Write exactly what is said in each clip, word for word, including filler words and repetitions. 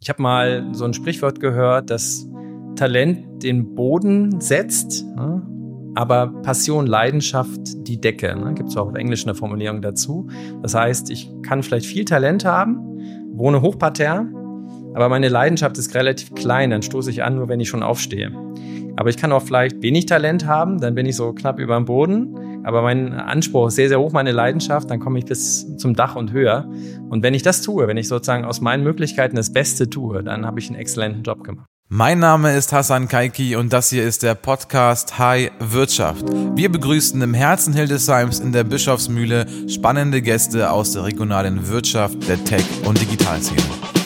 Ich habe mal so ein Sprichwort gehört, dass Talent den Boden setzt, ne? Aber Passion, Leidenschaft die Decke. Ne? Gibt es auch auf Englisch eine Formulierung dazu. Das heißt, ich kann vielleicht viel Talent haben, wohne hochparterre, aber meine Leidenschaft ist relativ klein, dann stoße ich an, nur wenn ich schon aufstehe. Aber ich kann auch vielleicht wenig Talent haben, dann bin ich so knapp über dem Boden. Aber mein Anspruch ist sehr, sehr hoch, meine Leidenschaft, dann komme ich bis zum Dach und höher. Und wenn ich das tue, wenn ich sozusagen aus meinen Möglichkeiten das Beste tue, dann habe ich einen exzellenten Job gemacht. Mein Name ist Hassan Kaiki und das hier ist der Podcast Hi Wirtschaft. Wir begrüßen im Herzen Hildesheims in der Bischofsmühle spannende Gäste aus der regionalen Wirtschaft, der Tech- und Digitalszene.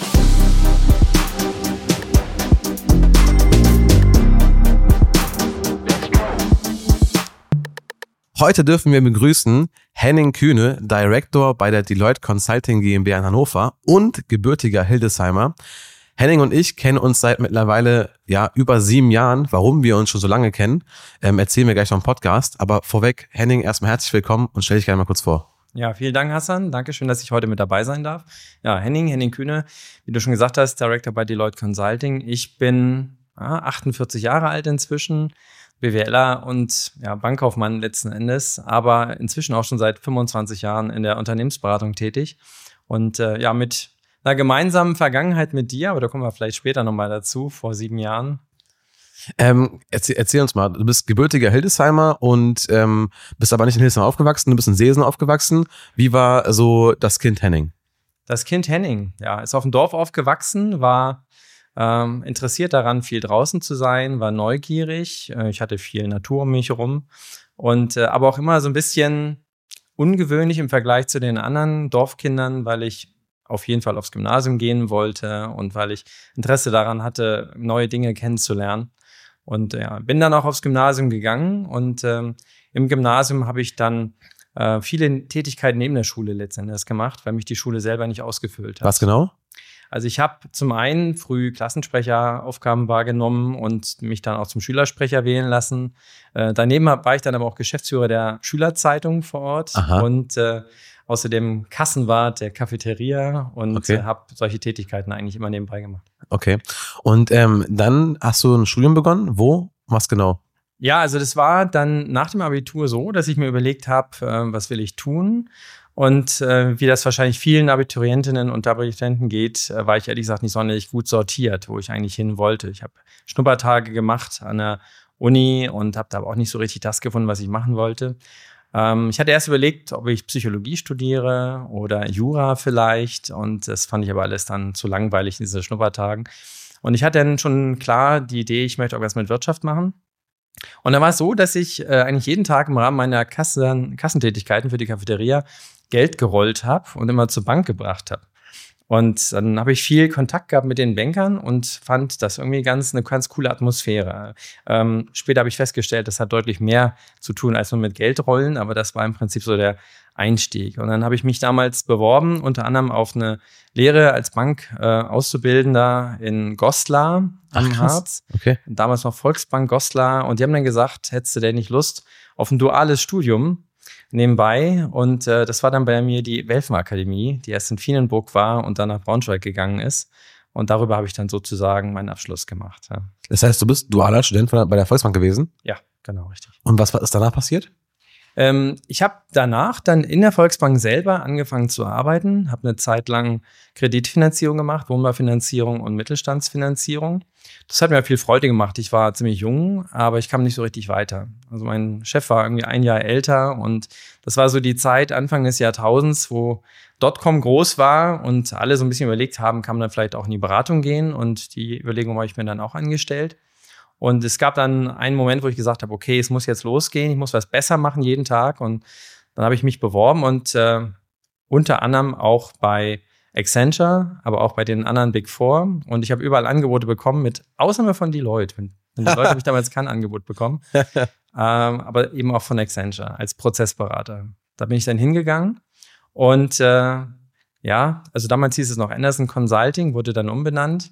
Heute dürfen wir begrüßen Henning Kühne, Director bei der Deloitte Consulting GmbH in Hannover und gebürtiger Hildesheimer. Henning und ich kennen uns seit mittlerweile ja über sieben Jahren. Warum wir uns schon so lange kennen, ähm, erzählen wir gleich noch im Podcast. Aber vorweg, Henning, erstmal herzlich willkommen und stell dich gerne mal kurz vor. Ja, vielen Dank, Hassan. Dankeschön, dass ich heute mit dabei sein darf. Ja, Henning, Henning Kühne, wie du schon gesagt hast, Director bei Deloitte Consulting. Ich bin ja, achtundvierzig Jahre alt inzwischen, BWLer und ja, Bankkaufmann letzten Endes, aber inzwischen auch schon seit fünfundzwanzig Jahren in der Unternehmensberatung tätig. Und äh, ja, mit einer gemeinsamen Vergangenheit mit dir, aber da kommen wir vielleicht später nochmal dazu, vor sieben Jahren. Ähm, erzähl, erzähl uns mal, du bist gebürtiger Hildesheimer und ähm, bist aber nicht in Hildesheim aufgewachsen, du bist in Seesen aufgewachsen. Wie war so das Kind Henning? Das Kind Henning, ja, ist auf dem Dorf aufgewachsen, war ähm, interessiert daran, viel draußen zu sein, war neugierig. Äh, ich hatte viel Natur um mich herum und äh, aber auch immer so ein bisschen ungewöhnlich im Vergleich zu den anderen Dorfkindern, weil ich auf jeden Fall aufs Gymnasium gehen wollte und weil ich Interesse daran hatte, neue Dinge kennenzulernen. Und ja, bin dann auch aufs Gymnasium gegangen und ähm, im Gymnasium habe ich dann äh, viele Tätigkeiten neben der Schule letztendlich gemacht, weil mich die Schule selber nicht ausgefüllt hat. Was genau? Also ich habe zum einen früh Klassensprecheraufgaben wahrgenommen und mich dann auch zum Schülersprecher wählen lassen. Äh, daneben war ich dann aber auch Geschäftsführer der Schülerzeitung vor Ort. Aha. und äh, außerdem Kassenwart der Cafeteria und okay. äh, habe solche Tätigkeiten eigentlich immer nebenbei gemacht. Okay. Und ähm, dann hast du ein Studium begonnen. Wo? Was genau? Ja, also das war dann nach dem Abitur so, dass ich mir überlegt habe, äh, was will ich tun? Und äh, wie das wahrscheinlich vielen Abiturientinnen und Abiturienten geht, äh, war ich ehrlich gesagt nicht sonderlich gut sortiert, wo ich eigentlich hin wollte. Ich habe Schnuppertage gemacht an der Uni und habe da aber auch nicht so richtig das gefunden, was ich machen wollte. Ähm, ich hatte erst überlegt, ob ich Psychologie studiere oder Jura vielleicht. Und das fand ich aber alles dann zu langweilig in diesen Schnuppertagen. Und ich hatte dann schon klar die Idee, ich möchte auch was mit Wirtschaft machen. Und dann war es so, dass ich äh, eigentlich jeden Tag im Rahmen meiner Kassen, Kassentätigkeiten für die Cafeteria Geld gerollt habe und immer zur Bank gebracht habe. Und dann habe ich viel Kontakt gehabt mit den Bankern und fand das irgendwie ganz eine ganz coole Atmosphäre. Ähm, später habe ich festgestellt, das hat deutlich mehr zu tun als nur mit Geldrollen, aber das war im Prinzip so der Einstieg. Und dann habe ich mich damals beworben, unter anderem auf eine Lehre als Bank-Auszubildender äh, in Goslar am Harz. Okay. Damals noch Volksbank Goslar. Und die haben dann gesagt, hättest du denn nicht Lust auf ein duales Studium nebenbei? Und äh, das war dann bei mir die Welfenakademie, die erst in Vienenburg war und dann nach Braunschweig gegangen ist. Und darüber habe ich dann sozusagen meinen Abschluss gemacht. Ja. Das heißt, du bist dualer Student bei der Volksbank gewesen? Ja, genau, richtig. Und was ist danach passiert? Ähm, ich habe danach dann in der Volksbank selber angefangen zu arbeiten, habe eine Zeit lang Kreditfinanzierung gemacht, Wohnbaufinanzierung und Mittelstandsfinanzierung. Das hat mir viel Freude gemacht. Ich war ziemlich jung, aber ich kam nicht so richtig weiter. Also mein Chef war irgendwie ein Jahr älter und das war so die Zeit Anfang des Jahrtausends, wo Dotcom groß war und alle so ein bisschen überlegt haben, kann man dann vielleicht auch in die Beratung gehen, und die Überlegung habe ich mir dann auch angestellt. Und es gab dann einen Moment, wo ich gesagt habe, okay, es muss jetzt losgehen, ich muss was besser machen jeden Tag. Und dann habe ich mich beworben und äh, unter anderem auch bei Accenture, aber auch bei den anderen Big Four. Und ich habe überall Angebote bekommen, mit Ausnahme von Deloitte. Von Deloitte habe ich damals kein Angebot bekommen, ähm, aber eben auch von Accenture als Prozessberater. Da bin ich dann hingegangen und äh, ja, also damals hieß es noch Andersen Consulting, wurde dann umbenannt.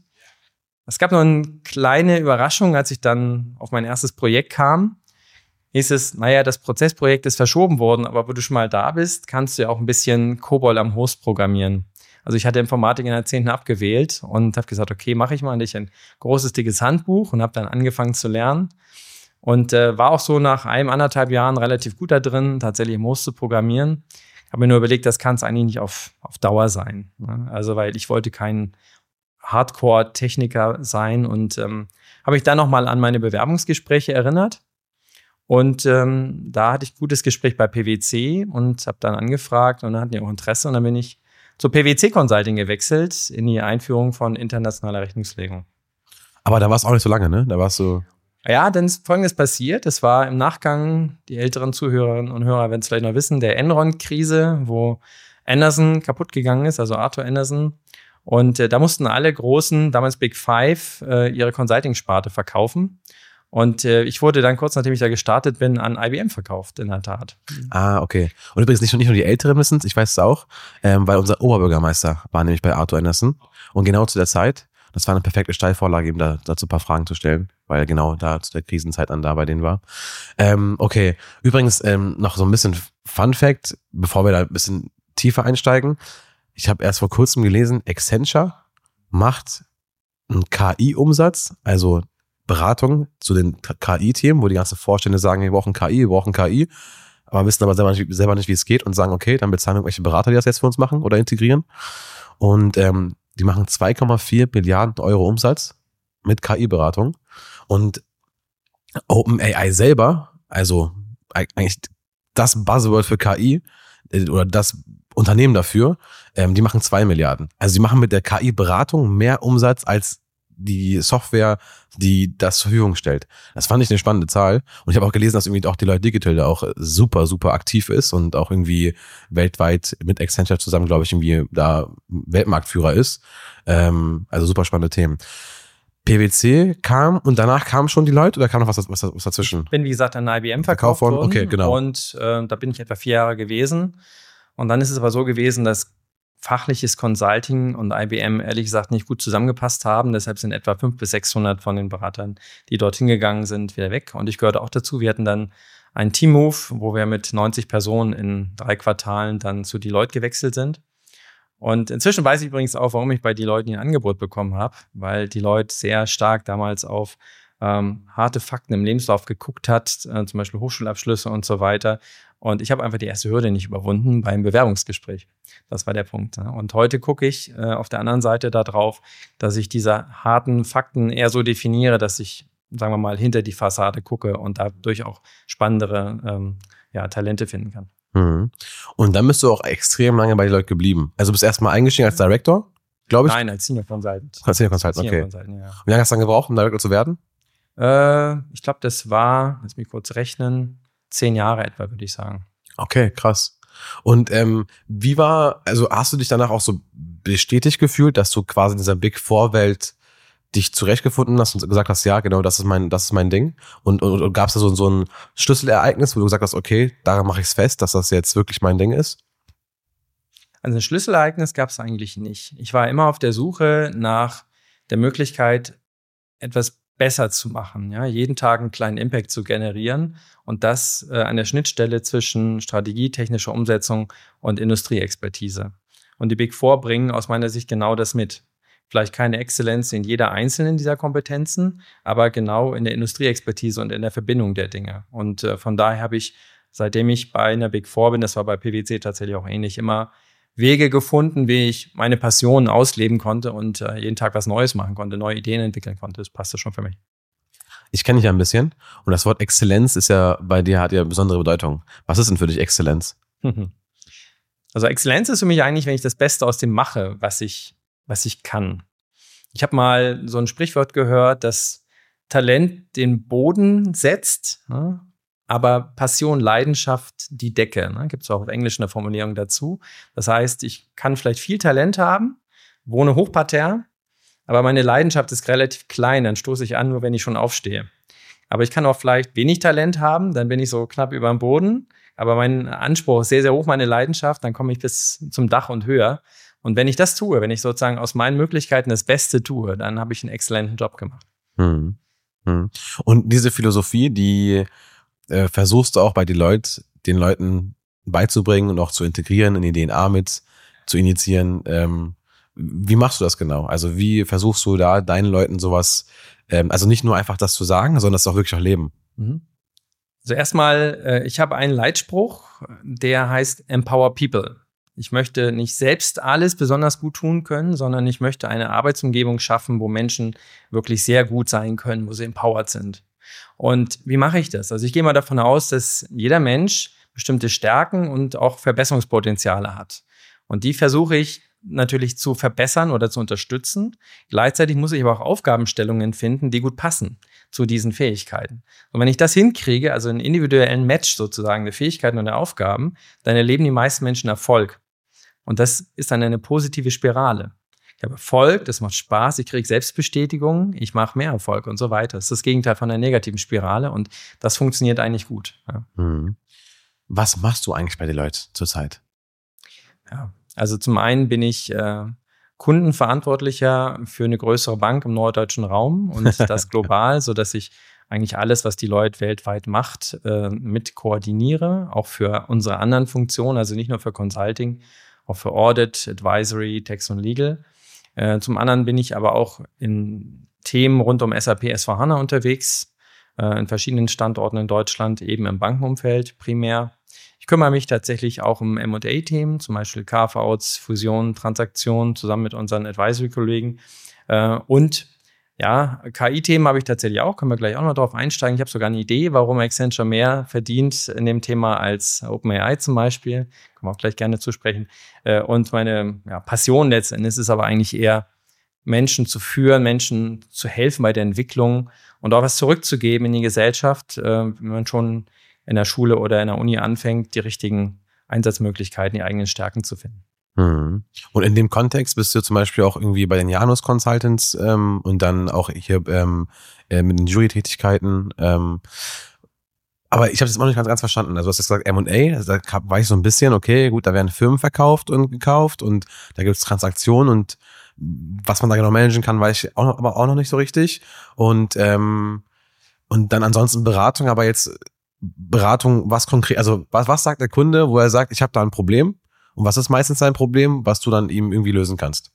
Es gab noch eine kleine Überraschung, als ich dann auf mein erstes Projekt kam. Hieß es, naja, das Prozessprojekt ist verschoben worden, aber wo du schon mal da bist, kannst du ja auch ein bisschen COBOL am Host programmieren. Also ich hatte Informatik in der zehnten abgewählt und habe gesagt, okay, mache ich mal nicht ein großes, dickes Handbuch und habe dann angefangen zu lernen. Und äh, war auch so nach einem, anderthalb Jahren relativ gut da drin, tatsächlich im Host zu programmieren. Habe mir nur überlegt, das kann es eigentlich nicht auf, auf Dauer sein. Ne? Also weil ich wollte kein Hardcore-Techniker sein und ähm, habe mich dann nochmal an meine Bewerbungsgespräche erinnert. Und ähm, da hatte ich ein gutes Gespräch bei P W C und habe dann angefragt und dann hatten die auch Interesse. Und dann bin ich zu P W C Consulting gewechselt in die Einführung von internationaler Rechnungslegung. Aber da war es auch nicht so lange, ne? Da warst du... Ja, dann ist Folgendes passiert. Es war im Nachgang, die älteren Zuhörerinnen und Hörer werden es vielleicht noch wissen, der Enron-Krise, wo Andersen kaputt gegangen ist, also Arthur Andersen. Und äh, da mussten alle großen, damals Big Five, äh, ihre Consulting-Sparte verkaufen. Und äh, ich wurde dann kurz, nachdem ich da gestartet bin, an I B M verkauft, in der Tat. Ah, okay. Und übrigens nicht nur, nicht nur die Älteren wissen es, ich weiß es auch, ähm, weil unser Oberbürgermeister war nämlich bei Arthur Andersen. Und genau zu der Zeit, das war eine perfekte Steilvorlage, ihm da, dazu ein paar Fragen zu stellen, weil er genau da zu der Krisenzeit dann da bei denen war. Ähm, okay, übrigens ähm, noch so ein bisschen Fun Fact, bevor wir da ein bisschen tiefer einsteigen. Ich habe erst vor kurzem gelesen, Accenture macht einen K I-Umsatz, also Beratung zu den K I-Themen, wo die ganzen Vorstände sagen, wir brauchen K I, wir brauchen K I, aber wissen aber selber nicht, selber nicht, wie es geht und sagen, okay, dann bezahlen wir irgendwelche Berater, die das jetzt für uns machen oder integrieren. Und ähm, die machen zwei Komma vier Milliarden Euro Umsatz mit K I-Beratung. Und OpenAI selber, also eigentlich das Buzzword für K I oder das Unternehmen dafür, ähm, die machen zwei Milliarden. Also die machen mit der K I-Beratung mehr Umsatz als die Software, die das zur Verfügung stellt. Das fand ich eine spannende Zahl. Und ich habe auch gelesen, dass irgendwie auch Deloitte Digital da auch super, super aktiv ist und auch irgendwie weltweit mit Accenture zusammen, glaube ich, irgendwie da Weltmarktführer ist. Ähm, also super spannende Themen. P W C kam und danach kamen schon die Leute oder kam noch was, was, was dazwischen? Ich bin, wie gesagt, an I B M verkauft worden. Okay, genau. Und äh, da bin ich etwa vier Jahre gewesen. Und dann ist es aber so gewesen, dass fachliches Consulting und I B M ehrlich gesagt nicht gut zusammengepasst haben. Deshalb sind etwa fünfhundert bis sechshundert von den Beratern, die dorthin gegangen sind, wieder weg. Und ich gehörte auch dazu. Wir hatten dann einen Team-Move, wo wir mit neunzig Personen in drei Quartalen dann zu Deloitte gewechselt sind. Und inzwischen weiß ich übrigens auch, warum ich bei Deloitte ein Angebot bekommen habe, weil Deloitte sehr stark damals auf ähm, harte Fakten im Lebenslauf geguckt hat, äh, zum Beispiel Hochschulabschlüsse und so weiter. Und ich habe einfach die erste Hürde nicht überwunden beim Bewerbungsgespräch. Das war der Punkt. Und heute gucke ich äh, auf der anderen Seite darauf, dass ich diese harten Fakten eher so definiere, dass ich, sagen wir mal, hinter die Fassade gucke und dadurch auch spannendere ähm, ja, Talente finden kann. Mhm. Und dann bist du auch extrem lange bei Deloitte geblieben. Also bist du erstmal eingestiegen als Director, glaube ich? Nein, als Senior Consultant. Als Senior Consultant, okay. Senior Consultant, ja. Wie lange hast du dann gebraucht, um Director zu werden? Äh, ich glaube, das war, lass mich kurz rechnen, zehn Jahre etwa, würde ich sagen. Okay, krass. Und ähm, wie war, also hast du dich danach auch so bestätigt gefühlt, dass du quasi in dieser Big Four Welt dich zurechtgefunden hast und gesagt hast, ja, genau, das ist mein, das ist mein Ding? Und, und, und gab es da so, so ein Schlüsselereignis, wo du gesagt hast, okay, daran mache ich es fest, dass das jetzt wirklich mein Ding ist? Also ein Schlüsselereignis gab es eigentlich nicht. Ich war immer auf der Suche nach der Möglichkeit, etwas besser zu machen, ja, jeden Tag einen kleinen Impact zu generieren und das äh, an der Schnittstelle zwischen Strategie, technischer Umsetzung und Industrieexpertise. Und die Big Four bringen aus meiner Sicht genau das mit. Vielleicht keine Exzellenz in jeder einzelnen dieser Kompetenzen, aber genau in der Industrieexpertise und in der Verbindung der Dinge. Und äh, von daher habe ich, seitdem ich bei einer Big Four bin, das war bei P W C tatsächlich auch ähnlich, immer Wege gefunden, wie ich meine Passionen ausleben konnte und äh, jeden Tag was Neues machen konnte, neue Ideen entwickeln konnte. Das passte schon für mich. Ich kenne dich ja ein bisschen und das Wort Exzellenz ist ja bei dir, hat ja besondere Bedeutung. Was ist denn für dich Exzellenz? Also Exzellenz ist für mich eigentlich, wenn ich das Beste aus dem mache, was ich, was ich kann. Ich habe mal so ein Sprichwort gehört, dass Talent den Boden setzt, ne? Aber Passion, Leidenschaft die Decke. Ne? Gibt es auch auf Englisch eine Formulierung dazu. Das heißt, ich kann vielleicht viel Talent haben, wohne hochparterre, aber meine Leidenschaft ist relativ klein. Dann stoße ich an, nur wenn ich schon aufstehe. Aber ich kann auch vielleicht wenig Talent haben, dann bin ich so knapp über dem Boden. Aber mein Anspruch ist sehr, sehr hoch, meine Leidenschaft, dann komme ich bis zum Dach und höher. Und wenn ich das tue, wenn ich sozusagen aus meinen Möglichkeiten das Beste tue, dann habe ich einen exzellenten Job gemacht. Hm. Hm. Und diese Philosophie, die äh, versuchst du auch bei Deloitte den Leuten beizubringen und auch zu integrieren, in die D N A mit zu initiieren. Ähm, Wie machst du das genau? Also wie versuchst du da deinen Leuten sowas, ähm, also nicht nur einfach das zu sagen, sondern das auch wirklich auch leben? Mhm. Also erstmal, äh, ich habe einen Leitspruch, der heißt Empower People. Ich möchte nicht selbst alles besonders gut tun können, sondern ich möchte eine Arbeitsumgebung schaffen, wo Menschen wirklich sehr gut sein können, wo sie empowered sind. Und wie mache ich das? Also ich gehe mal davon aus, dass jeder Mensch bestimmte Stärken und auch Verbesserungspotenziale hat. Und die versuche ich natürlich zu verbessern oder zu unterstützen. Gleichzeitig muss ich aber auch Aufgabenstellungen finden, die gut passen zu diesen Fähigkeiten. Und wenn ich das hinkriege, also einen individuellen Match sozusagen der Fähigkeiten und der Aufgaben, dann erleben die meisten Menschen Erfolg. Und das ist dann eine positive Spirale. Ich habe Erfolg, das macht Spaß, ich kriege Selbstbestätigung, ich mache mehr Erfolg und so weiter. Das ist das Gegenteil von einer negativen Spirale und das funktioniert eigentlich gut. Ja. Mhm. Was machst du eigentlich bei Deloitte zurzeit? Ja, also zum einen bin ich äh, Kundenverantwortlicher für eine größere Bank im norddeutschen Raum und das global, sodass ich eigentlich alles, was Deloitte weltweit macht, äh, mit koordiniere, auch für unsere anderen Funktionen, also nicht nur für Consulting, auch für Audit, Advisory, Tax und Legal. Äh, zum anderen bin ich aber auch in Themen rund um S A P S vier HANA unterwegs, äh, in verschiedenen Standorten in Deutschland, eben im Bankenumfeld primär. Ich kümmere mich tatsächlich auch um M und A-Themen, zum Beispiel Carve-outs, Fusionen, Transaktionen, zusammen mit unseren Advisory-Kollegen. Äh, und ja, K I-Themen habe ich tatsächlich auch, können wir gleich auch noch drauf einsteigen. Ich habe sogar eine Idee, warum Accenture mehr verdient in dem Thema als OpenAI zum Beispiel. Können wir auch gleich gerne zusprechen. Äh, und meine ja, Passion letztendlich ist aber eigentlich eher, Menschen zu führen, Menschen zu helfen bei der Entwicklung und auch was zurückzugeben in die Gesellschaft, äh, wenn man schon in der Schule oder in der Uni anfängt, die richtigen Einsatzmöglichkeiten, die eigenen Stärken zu finden. Mhm. Und in dem Kontext bist du zum Beispiel auch irgendwie bei den Janus Consultants ähm, und dann auch hier ähm, äh, mit den Jury-Tätigkeiten. Ähm, aber ich habe das immer noch nicht ganz, ganz verstanden. Also du hast jetzt gesagt M und A, also da war ich so ein bisschen, okay, gut, da werden Firmen verkauft und gekauft und da gibt es Transaktionen und was man da genau managen kann, weiß ich auch noch, aber auch noch nicht so richtig. Und ähm, und dann ansonsten Beratung, aber jetzt Beratung, was konkret, also was, was sagt der Kunde, wo er sagt, ich habe da ein Problem? Und was ist meistens sein Problem, was du dann ihm irgendwie lösen kannst?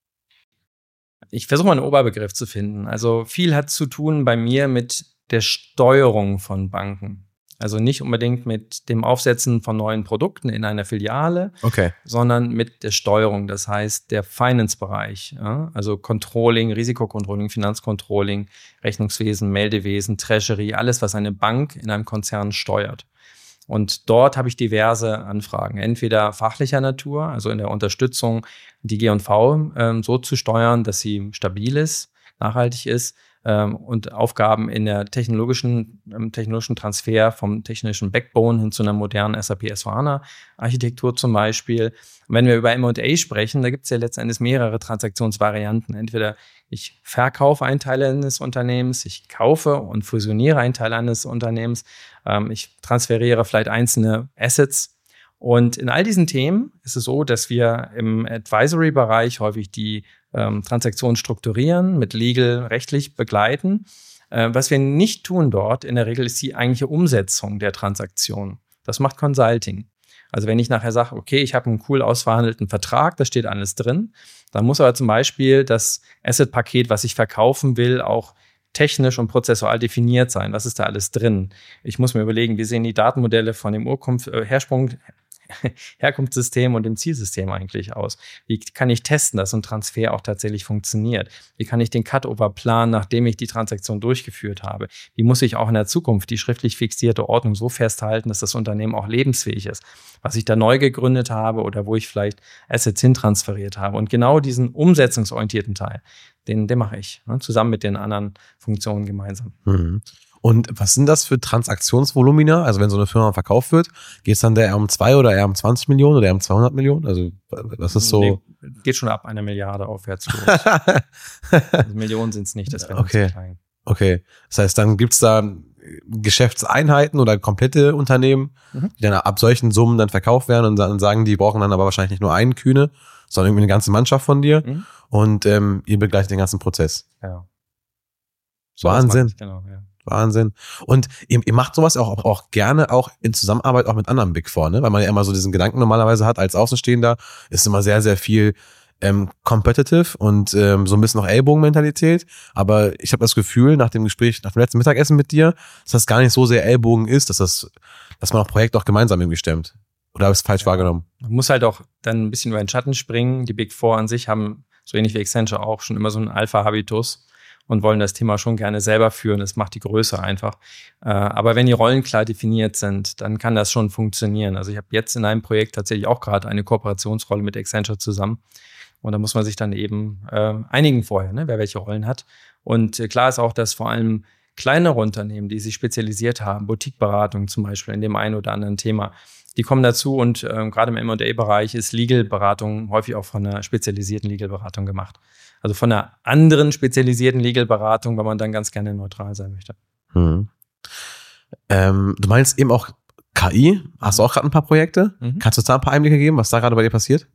Ich versuche mal einen Oberbegriff zu finden. Also viel hat zu tun bei mir mit der Steuerung von Banken. Also nicht unbedingt mit dem Aufsetzen von neuen Produkten in einer Filiale, okay, sondern mit der Steuerung. Das heißt, der Finance-Bereich, ja? Also Controlling, Risikocontrolling, Finanzcontrolling, Rechnungswesen, Meldewesen, Treasury, alles, was eine Bank in einem Konzern steuert. Und dort habe ich diverse Anfragen, entweder fachlicher Natur, also in der Unterstützung, die G und V ähm, so zu steuern, dass sie stabil ist, nachhaltig ist, ähm, und Aufgaben in der technologischen, im technologischen Transfer vom technischen Backbone hin zu einer modernen S A P S vier HANA Architektur zum Beispiel. Und wenn wir über M und A sprechen, da gibt es ja letztendlich mehrere Transaktionsvarianten. Entweder ich verkaufe einen Teil eines Unternehmens, ich kaufe und fusioniere einen Teil eines Unternehmens, ähm, ich transferiere vielleicht einzelne Assets. Und in all diesen Themen ist es so, dass wir im Advisory-Bereich häufig die ähm, Transaktionen strukturieren, mit legal rechtlich begleiten. Äh, was wir nicht tun dort in der Regel ist die eigentliche Umsetzung der Transaktion. Das macht Consulting. Also wenn ich nachher sage, okay, ich habe einen cool ausverhandelten Vertrag, da steht alles drin, dann muss aber zum Beispiel das Asset-Paket, was ich verkaufen will, auch technisch und prozessual definiert sein. Was ist da alles drin? Ich muss mir überlegen, wie sehen die Datenmodelle von dem Urkunft, äh, Hersprung, Herkunftssystem und dem Zielsystem eigentlich aus? Wie kann ich testen, dass so ein Transfer auch tatsächlich funktioniert? Wie kann ich den Cutover planen, nachdem ich die Transaktion durchgeführt habe? Wie muss ich auch in der Zukunft die schriftlich fixierte Ordnung so festhalten, dass das Unternehmen auch lebensfähig ist? Was ich da neu gegründet habe oder wo ich vielleicht Assets hintransferiert habe. Und genau diesen umsetzungsorientierten Teil, den, den mache ich, ne, zusammen mit den anderen Funktionen gemeinsam. Mhm. Und was sind das für Transaktionsvolumina? Also wenn so eine Firma verkauft wird, geht es dann der eher um zwei oder eher um zwanzig Millionen oder eher um zweihundert Millionen? Also das ist so... Nee, geht schon ab einer Milliarde aufwärts los. Also Millionen sind es nicht, das wäre okay. zu klein. Okay, das heißt, dann gibt's da Geschäftseinheiten oder komplette Unternehmen, mhm. die dann ab solchen Summen dann verkauft werden und dann sagen, die brauchen dann aber wahrscheinlich nicht nur einen Kühne, sondern irgendwie eine ganze Mannschaft von dir mhm. und ähm, ihr begleitet den ganzen Prozess. Ja. So Wahnsinn. Genau, ja. Wahnsinn. Und ihr, ihr macht sowas auch, auch gerne auch in Zusammenarbeit auch mit anderen Big Four, ne? Weil man ja immer so diesen Gedanken normalerweise hat, als Außenstehender ist immer sehr, sehr viel ähm, competitive und ähm, so ein bisschen noch Ellbogenmentalität. Aber ich habe das Gefühl, nach dem Gespräch, nach dem letzten Mittagessen mit dir, dass das gar nicht so sehr Ellbogen ist, dass das, dass man auch Projekte auch gemeinsam irgendwie stemmt. Oder habe ich es falsch ja. wahrgenommen? Man muss halt auch dann ein bisschen über den Schatten springen. Die Big Four an sich haben, so ähnlich wie Accenture auch, schon immer so einen Alpha-Habitus und wollen das Thema schon gerne selber führen. Das macht die Größe einfach. Äh, aber wenn die Rollen klar definiert sind, dann kann das schon funktionieren. Also ich habe jetzt in einem Projekt tatsächlich auch gerade eine Kooperationsrolle mit Accenture zusammen. Und da muss man sich dann eben äh, einigen vorher, ne, wer welche Rollen hat. Und äh, klar ist auch, dass vor allem kleinere Unternehmen, die sich spezialisiert haben, Boutique-Beratung zum Beispiel in dem einen oder anderen Thema, die kommen dazu und äh, gerade im M und A-Bereich ist Legal-Beratung häufig auch von einer spezialisierten Legal-Beratung gemacht. Also von einer anderen spezialisierten Legal-Beratung, weil man dann ganz gerne neutral sein möchte. Hm. Ähm, du meinst eben auch K I? Hast du auch gerade ein paar Projekte? Mhm. Kannst du uns da ein paar Einblicke geben, was da gerade bei dir passiert?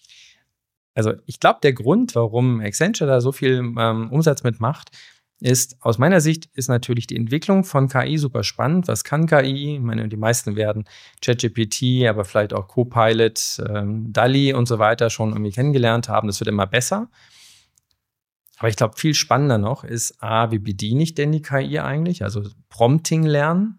Also ich glaube, der Grund, warum Accenture da so viel ähm, Umsatz mitmacht, ist, aus meiner Sicht ist natürlich die Entwicklung von K I super spannend. Was kann K I? Ich meine, die meisten werden ChatGPT, aber vielleicht auch Copilot, ähm, DALL-E und so weiter schon irgendwie kennengelernt haben. Das wird immer besser. Aber ich glaube, viel spannender noch ist A, wie bediene ich denn die K I eigentlich? Also Prompting lernen.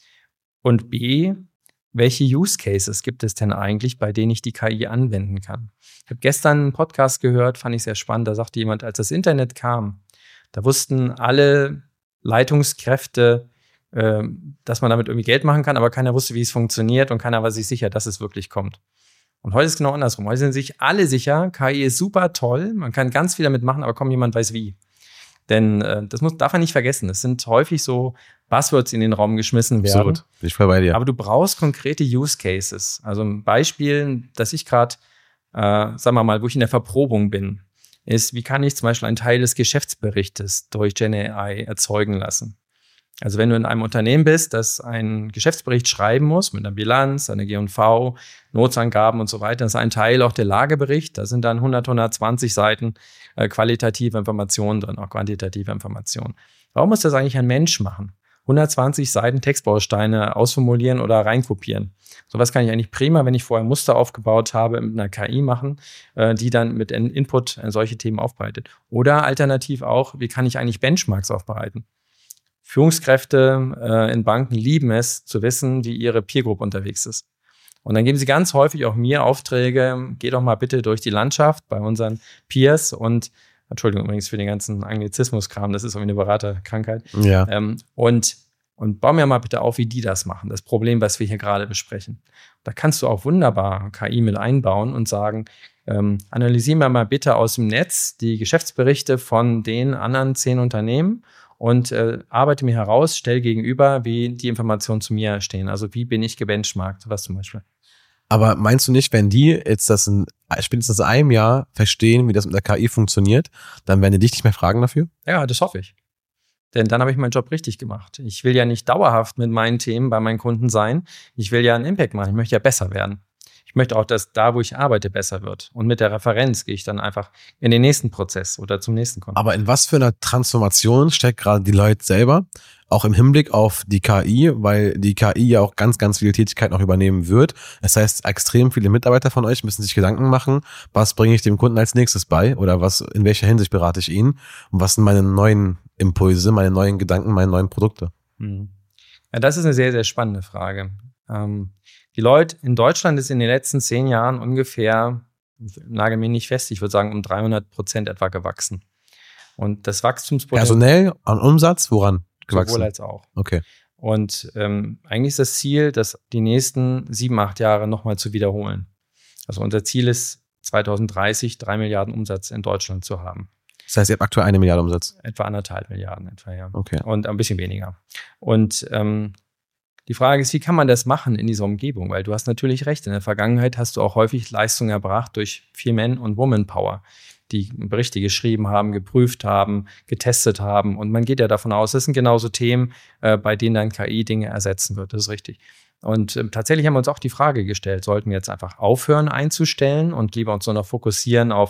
Und B, welche Use Cases gibt es denn eigentlich, bei denen ich die K I anwenden kann? Ich habe gestern einen Podcast gehört, fand ich sehr spannend. Da sagte jemand, als das Internet kam, da wussten alle Leitungskräfte, äh, dass man damit irgendwie Geld machen kann, aber keiner wusste, wie es funktioniert und keiner war sich sicher, dass es wirklich kommt. Und heute ist es genau andersrum. Heute sind sich alle sicher, K I ist super toll, man kann ganz viel damit machen, aber kaum jemand weiß wie. Denn äh, das muss, darf man nicht vergessen. Es sind häufig so Buzzwords in den Raum geschmissen werden. Absolut, bin ich voll bei dir. Aber du brauchst konkrete Use Cases. Also ein Beispiel, dass ich gerade, äh, sagen wir mal, wo ich in der Verprobung bin, ist, wie kann ich zum Beispiel einen Teil des Geschäftsberichtes durch Gen A I erzeugen lassen? Also wenn du in einem Unternehmen bist, das einen Geschäftsbericht schreiben muss, mit einer Bilanz, einer G und V, Notsangaben und so weiter, das ist ein Teil auch der Lagebericht, da sind dann hundert, hundertzwanzig Seiten äh, qualitative Informationen drin, auch quantitative Informationen. Warum muss das eigentlich ein Mensch machen? hundertzwanzig Seiten Textbausteine ausformulieren oder reinkopieren. Sowas kann ich eigentlich prima, wenn ich vorher Muster aufgebaut habe, mit einer K I machen, äh, die dann mit Input äh, solche Themen aufbereitet. Oder alternativ auch, wie kann ich eigentlich Benchmarks aufbereiten? Führungskräfte äh, in Banken lieben es, zu wissen, wie ihre Peer Group unterwegs ist. Und dann geben sie ganz häufig auch mir Aufträge, geh doch mal bitte durch die Landschaft bei unseren Peers und Entschuldigung übrigens für den ganzen Anglizismus-Kram, das ist irgendwie eine Beraterkrankheit. Ja. Ähm, und, und bau mir mal bitte auf, wie die das machen, das Problem, was wir hier gerade besprechen. Da kannst du auch wunderbar K I mit einbauen und sagen, ähm, analysieren wir mal bitte aus dem Netz die Geschäftsberichte von den anderen zehn Unternehmen und äh, arbeite mir heraus, stell gegenüber, wie die Informationen zu mir stehen. Also wie bin ich gebenchmarkt, was zum Beispiel. Aber meinst du nicht, wenn die jetzt das in spätestens einem Jahr verstehen, wie das mit der K I funktioniert, dann werden die dich nicht mehr fragen dafür? Ja, das hoffe ich. Denn dann habe ich meinen Job richtig gemacht. Ich will ja nicht dauerhaft mit meinen Themen bei meinen Kunden sein. Ich will ja einen Impact machen. Ich möchte ja besser werden. Ich möchte auch, dass da, wo ich arbeite, besser wird. Und mit der Referenz gehe ich dann einfach in den nächsten Prozess oder zum nächsten Kunden. Aber in was für einer Transformation steckt gerade die Leute selber? Auch im Hinblick auf die K I, weil die K I ja auch ganz, ganz viele Tätigkeiten auch übernehmen wird. Das heißt, extrem viele Mitarbeiter von euch müssen sich Gedanken machen, was bringe ich dem Kunden als nächstes bei oder was, in welcher Hinsicht berate ich ihn und was sind meine neuen Impulse, meine neuen Gedanken, meine neuen Produkte? Hm. Ja, das ist eine sehr, sehr spannende Frage. Ähm, die Leute in Deutschland ist in den letzten zehn Jahren ungefähr, nagel mich nicht fest, ich würde sagen um dreihundert Prozent etwa gewachsen. Und das Wachstumspotenzial. Personell, an Umsatz, woran? Gewachsen. Sowohl als auch. Okay. Und ähm, eigentlich ist das Ziel, das die nächsten sieben, acht Jahre nochmal zu wiederholen. Also unser Ziel ist zwanzig dreißig drei Milliarden Umsatz in Deutschland zu haben. Das heißt, ihr habt aktuell eine Milliarde Umsatz? Etwa anderthalb Milliarden etwa, ja. Okay. Und ein bisschen weniger. Und ähm, die Frage ist, wie kann man das machen in dieser Umgebung? Weil du hast natürlich recht, in der Vergangenheit hast du auch häufig Leistungen erbracht durch viel Man- und Woman-Power, die Berichte geschrieben haben, geprüft haben, getestet haben. Und man geht ja davon aus, das sind genauso Themen, äh, bei denen dann K I Dinge ersetzen wird. Das ist richtig. Und äh, tatsächlich haben wir uns auch die Frage gestellt, sollten wir jetzt einfach aufhören einzustellen und lieber uns nur noch fokussieren auf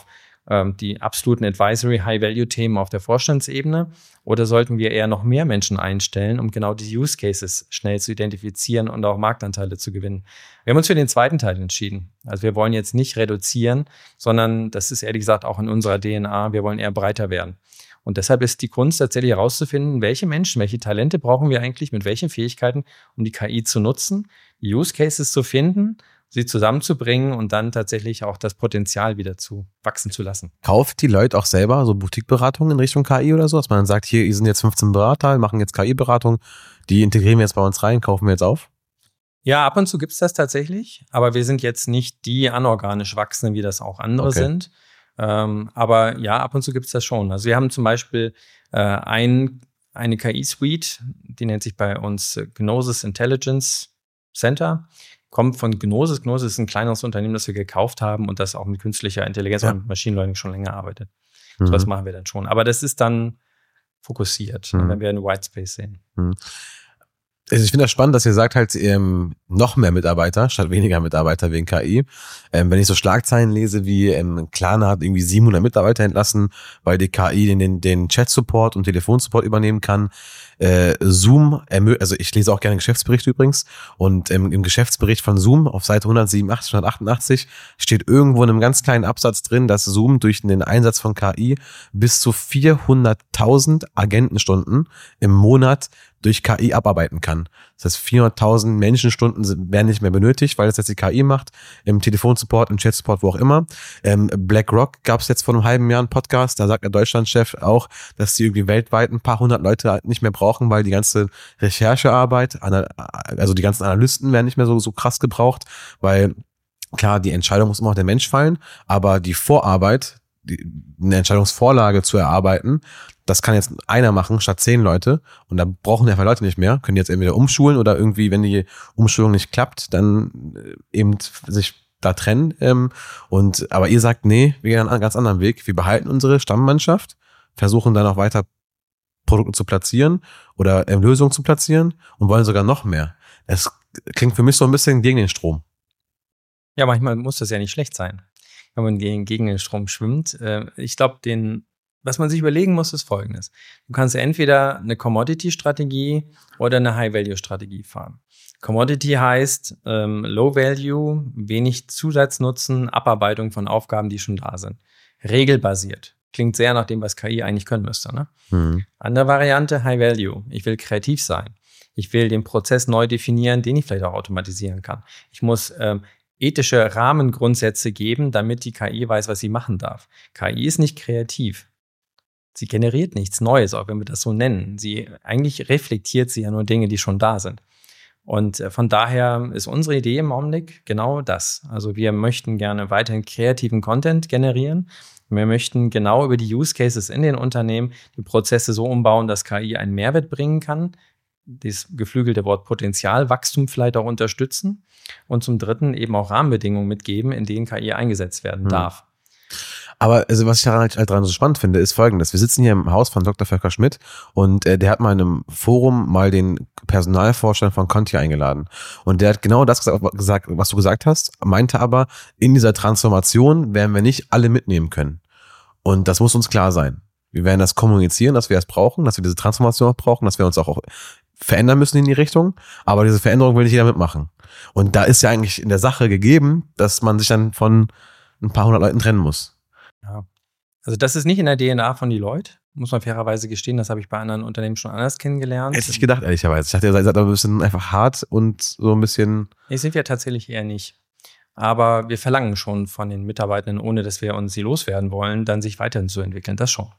ähm, die absoluten Advisory High-Value-Themen auf der Vorstandsebene? Oder sollten wir eher noch mehr Menschen einstellen, um genau die Use Cases schnell zu identifizieren und auch Marktanteile zu gewinnen? Wir haben uns für den zweiten Teil entschieden. Also wir wollen jetzt nicht reduzieren, sondern das ist ehrlich gesagt auch in unserer D N A, wir wollen eher breiter werden. Und deshalb ist die Kunst tatsächlich herauszufinden, welche Menschen, welche Talente brauchen wir eigentlich, mit welchen Fähigkeiten, um die K I zu nutzen, die Use Cases zu finden, sie zusammenzubringen und dann tatsächlich auch das Potenzial wieder zu wachsen zu lassen. Kauft die Leute auch selber so Boutique-Beratungen in Richtung K I oder so, dass man dann sagt, hier, hier sind jetzt fünfzehn Berater, machen jetzt K I-Beratung, die integrieren wir jetzt bei uns rein, kaufen wir jetzt auf? Ja, ab und zu gibt's das tatsächlich, aber wir sind jetzt nicht die anorganisch Wachsenden, wie das auch andere Okay. sind. Ähm, aber ja, ab und zu gibt's das schon. Also wir haben zum Beispiel äh, ein, eine K I-Suite, die nennt sich bei uns Gnosis Intelligence Center, kommt von Gnosis. Gnosis ist ein kleineres Unternehmen, das wir gekauft haben und das auch mit künstlicher Intelligenz Ja. und Machine Learning schon länger arbeitet. Mhm. So was machen wir dann schon. Aber das ist dann fokussiert, Mhm. wenn wir einen White Space sehen. Mhm. Also ich finde das spannend, dass ihr sagt halt ähm, noch mehr Mitarbeiter statt weniger Mitarbeiter wegen K I. Ähm, wenn ich so Schlagzeilen lese wie ähm, Klarna hat irgendwie siebenhundert Mitarbeiter entlassen, weil die K I den, den, den Chat-Support und Telefonsupport übernehmen kann. Äh, Zoom, ermö- also ich lese auch gerne Geschäftsberichte übrigens und ähm, im Geschäftsbericht von Zoom auf Seite hundertsiebenundachtzig, hundertachtundachtzig steht irgendwo in einem ganz kleinen Absatz drin, dass Zoom durch den Einsatz von K I bis zu vierhunderttausend Agentenstunden im Monat durch K I abarbeiten kann. Das heißt, vierhunderttausend Menschenstunden sind, werden nicht mehr benötigt, weil das jetzt die K I macht, im Telefonsupport, im Chatsupport, wo auch immer. Ähm, BlackRock gab es jetzt vor einem halben Jahr einen Podcast, da sagt der Deutschlandchef auch, dass sie irgendwie weltweit ein paar hundert Leute halt nicht mehr brauchen, weil die ganze Recherchearbeit, also die ganzen Analysten werden nicht mehr so, so krass gebraucht, weil klar, die Entscheidung muss immer auf den Mensch fallen, aber die Vorarbeit, die, eine Entscheidungsvorlage zu erarbeiten, das kann jetzt einer machen statt zehn Leute und da brauchen die einfach Leute nicht mehr, können jetzt entweder umschulen oder irgendwie, wenn die Umschulung nicht klappt, dann eben sich da trennen. Ähm, und aber ihr sagt, nee, wir gehen einen ganz anderen Weg. Wir behalten unsere Stammmannschaft, versuchen dann auch weiter Produkte zu platzieren oder ähm, Lösungen zu platzieren und wollen sogar noch mehr. Es klingt für mich so ein bisschen gegen den Strom. Ja, manchmal muss das ja nicht schlecht sein, wenn man gegen, gegen den Strom schwimmt. Äh, ich glaube, den was man sich überlegen muss, ist Folgendes. Du kannst entweder eine Commodity-Strategie oder eine High-Value-Strategie fahren. Commodity heißt ähm, Low-Value, wenig Zusatznutzen, Abarbeitung von Aufgaben, die schon da sind. Regelbasiert. Klingt sehr nach dem, was K I eigentlich können müsste. Ne? Mhm. Andere Variante, High-Value. Ich will kreativ sein. Ich will den Prozess neu definieren, den ich vielleicht auch automatisieren kann. Ich muss ähm, ethische Rahmengrundsätze geben, damit die K I weiß, was sie machen darf. K I ist nicht kreativ. Sie generiert nichts Neues, auch wenn wir das so nennen. Sie, eigentlich reflektiert sie ja nur Dinge, die schon da sind. Und äh, von daher ist unsere Idee im Augenblick genau das. Also wir möchten gerne weiterhin kreativen Content generieren. Wir möchten genau über die Use Cases in den Unternehmen die Prozesse so umbauen, dass K I einen Mehrwert bringen kann. Das geflügelte Wort Potenzialwachstum vielleicht auch unterstützen. Und zum Dritten eben auch Rahmenbedingungen mitgeben, in denen K I eingesetzt werden Hm. darf. Aber also was ich daran halt, halt dran so spannend finde, ist Folgendes. Wir sitzen hier im Haus von Doktor Volker Schmidt und äh, der hat mal in einem Forum mal den Personalvorstand von Conti eingeladen. Und der hat genau das gesagt, gesagt, was du gesagt hast, meinte aber, in dieser Transformation werden wir nicht alle mitnehmen können. Und das muss uns klar sein. Wir werden das kommunizieren, dass wir es brauchen, dass wir diese Transformation auch brauchen, dass wir uns auch, auch verändern müssen in die Richtung. Aber diese Veränderung will nicht jeder mitmachen. Und da ist ja eigentlich in der Sache gegeben, dass man sich dann von ein paar hundert Leuten trennen muss. Ja. Also das ist nicht in der D N A von Deloitte, muss man fairerweise gestehen. Das habe ich bei anderen Unternehmen schon anders kennengelernt. Hätte ich gedacht, ehrlicherweise. Ich dachte, ihr seid aber ein bisschen einfach hart und so ein bisschen. Nee, sind wir tatsächlich eher nicht. Aber wir verlangen schon von den Mitarbeitenden, ohne dass wir uns sie loswerden wollen, dann sich weiterzuentwickeln. Das schon.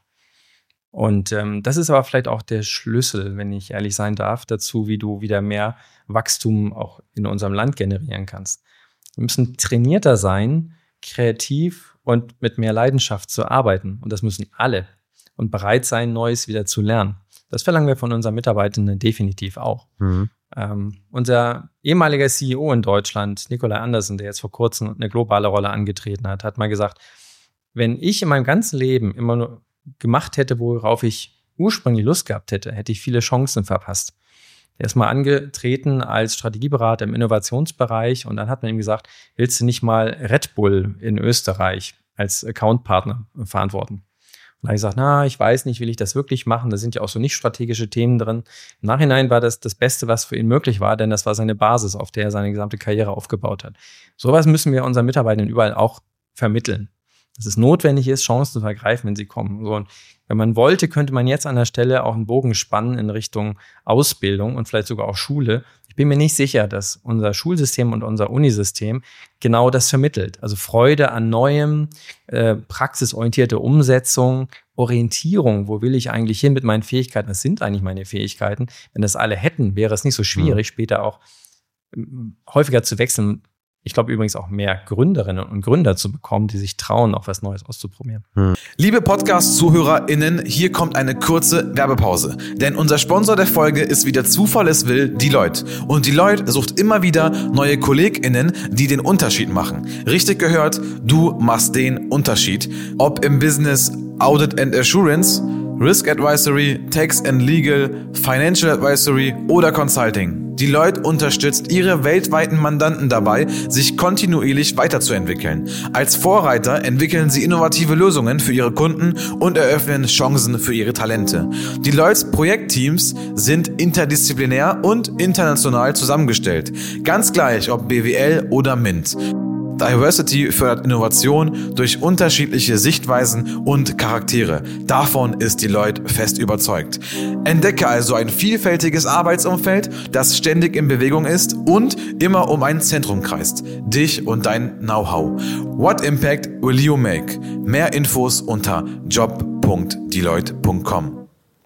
Und ähm, das ist aber vielleicht auch der Schlüssel, wenn ich ehrlich sein darf, dazu, wie du wieder mehr Wachstum auch in unserem Land generieren kannst. Wir müssen trainierter sein, kreativ und mit mehr Leidenschaft zu arbeiten. Und das müssen alle. Und bereit sein, Neues wieder zu lernen. Das verlangen wir von unseren Mitarbeitenden definitiv auch. Mhm. Ähm, unser ehemaliger C E O in Deutschland, Nikolai Andersen, der jetzt vor kurzem eine globale Rolle angetreten hat, hat mal gesagt, wenn ich in meinem ganzen Leben immer nur gemacht hätte, worauf ich ursprünglich Lust gehabt hätte, hätte ich viele Chancen verpasst. Er ist mal angetreten als Strategieberater im Innovationsbereich und dann hat man ihm gesagt, willst du nicht mal Red Bull in Österreich als Account-Partner verantworten. Und da habe ich gesagt, na, ich weiß nicht, will ich das wirklich machen? Da sind ja auch so nicht strategische Themen drin. Im Nachhinein war das das Beste, was für ihn möglich war, denn das war seine Basis, auf der er seine gesamte Karriere aufgebaut hat. Sowas müssen wir unseren Mitarbeitern überall auch vermitteln. Dass es notwendig ist, Chancen zu ergreifen, wenn sie kommen. So, und wenn man wollte, könnte man jetzt an der Stelle auch einen Bogen spannen in Richtung Ausbildung und vielleicht sogar auch Schule. Ich bin mir nicht sicher, dass unser Schulsystem und unser Unisystem genau das vermittelt. Also Freude an Neuem, äh, praxisorientierte Umsetzung, Orientierung, wo will ich eigentlich hin mit meinen Fähigkeiten? Was sind eigentlich meine Fähigkeiten? Wenn das alle hätten, wäre es nicht so schwierig, mhm. später auch ähm, häufiger zu wechseln. Ich glaube übrigens auch mehr Gründerinnen und Gründer zu bekommen, die sich trauen, auch was Neues auszuprobieren. Hm. Liebe Podcast-ZuhörerInnen, hier kommt eine kurze Werbepause. Denn unser Sponsor der Folge ist, wie der Zufall es will, Deloitte. Und Deloitte sucht immer wieder neue KollegInnen, die den Unterschied machen. Richtig gehört, du machst den Unterschied. Ob im Business Audit and Assurance, Risk Advisory, Tax and Legal, Financial Advisory oder Consulting. Deloitte unterstützt ihre weltweiten Mandanten dabei, sich kontinuierlich weiterzuentwickeln. Als Vorreiter entwickeln sie innovative Lösungen für ihre Kunden und eröffnen Chancen für ihre Talente. Deloittes Projektteams sind interdisziplinär und international zusammengestellt. Ganz gleich, ob B W L oder MINT. Diversity fördert Innovation durch unterschiedliche Sichtweisen und Charaktere. Davon ist Deloitte fest überzeugt. Entdecke also ein vielfältiges Arbeitsumfeld, das ständig in Bewegung ist und immer um ein Zentrum kreist. Dich und dein Know-how. What impact will you make? Mehr Infos unter job punkt deloitte punkt com.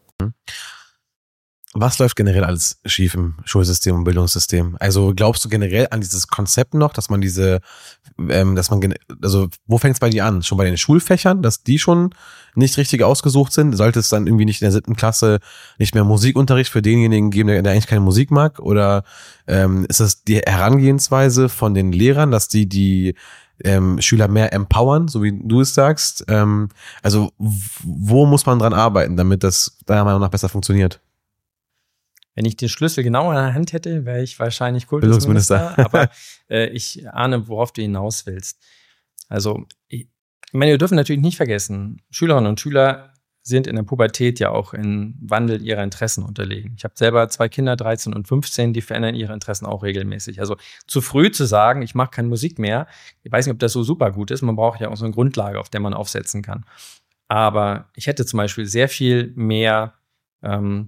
Was läuft generell alles schief im Schulsystem und Bildungssystem? Also glaubst du generell an dieses Konzept noch, dass man diese, ähm, dass man, also wo fängt es bei dir an? Schon bei den Schulfächern, dass die schon nicht richtig ausgesucht sind? Sollte es dann irgendwie nicht in der siebten Klasse nicht mehr Musikunterricht für denjenigen geben, der, der eigentlich keine Musik mag? Oder ähm, ist das die Herangehensweise von den Lehrern, dass die die ähm, Schüler mehr empowern, so wie du es sagst? Ähm, also wo muss man dran arbeiten, damit das deiner Meinung nach besser funktioniert? Wenn ich den Schlüssel genau in der Hand hätte, wäre ich wahrscheinlich Kultusminister. Aber äh, ich ahne, worauf du hinaus willst. Also, ich, ich meine, wir dürfen natürlich nicht vergessen, Schülerinnen und Schüler sind in der Pubertät ja auch in Wandel ihrer Interessen unterlegen. Ich habe selber zwei Kinder, dreizehn und fünfzehn, die verändern ihre Interessen auch regelmäßig. Also zu früh zu sagen, ich mache keine Musik mehr, ich weiß nicht, ob das so super gut ist. Man braucht ja auch so eine Grundlage, auf der man aufsetzen kann. Aber ich hätte zum Beispiel sehr viel mehr ähm,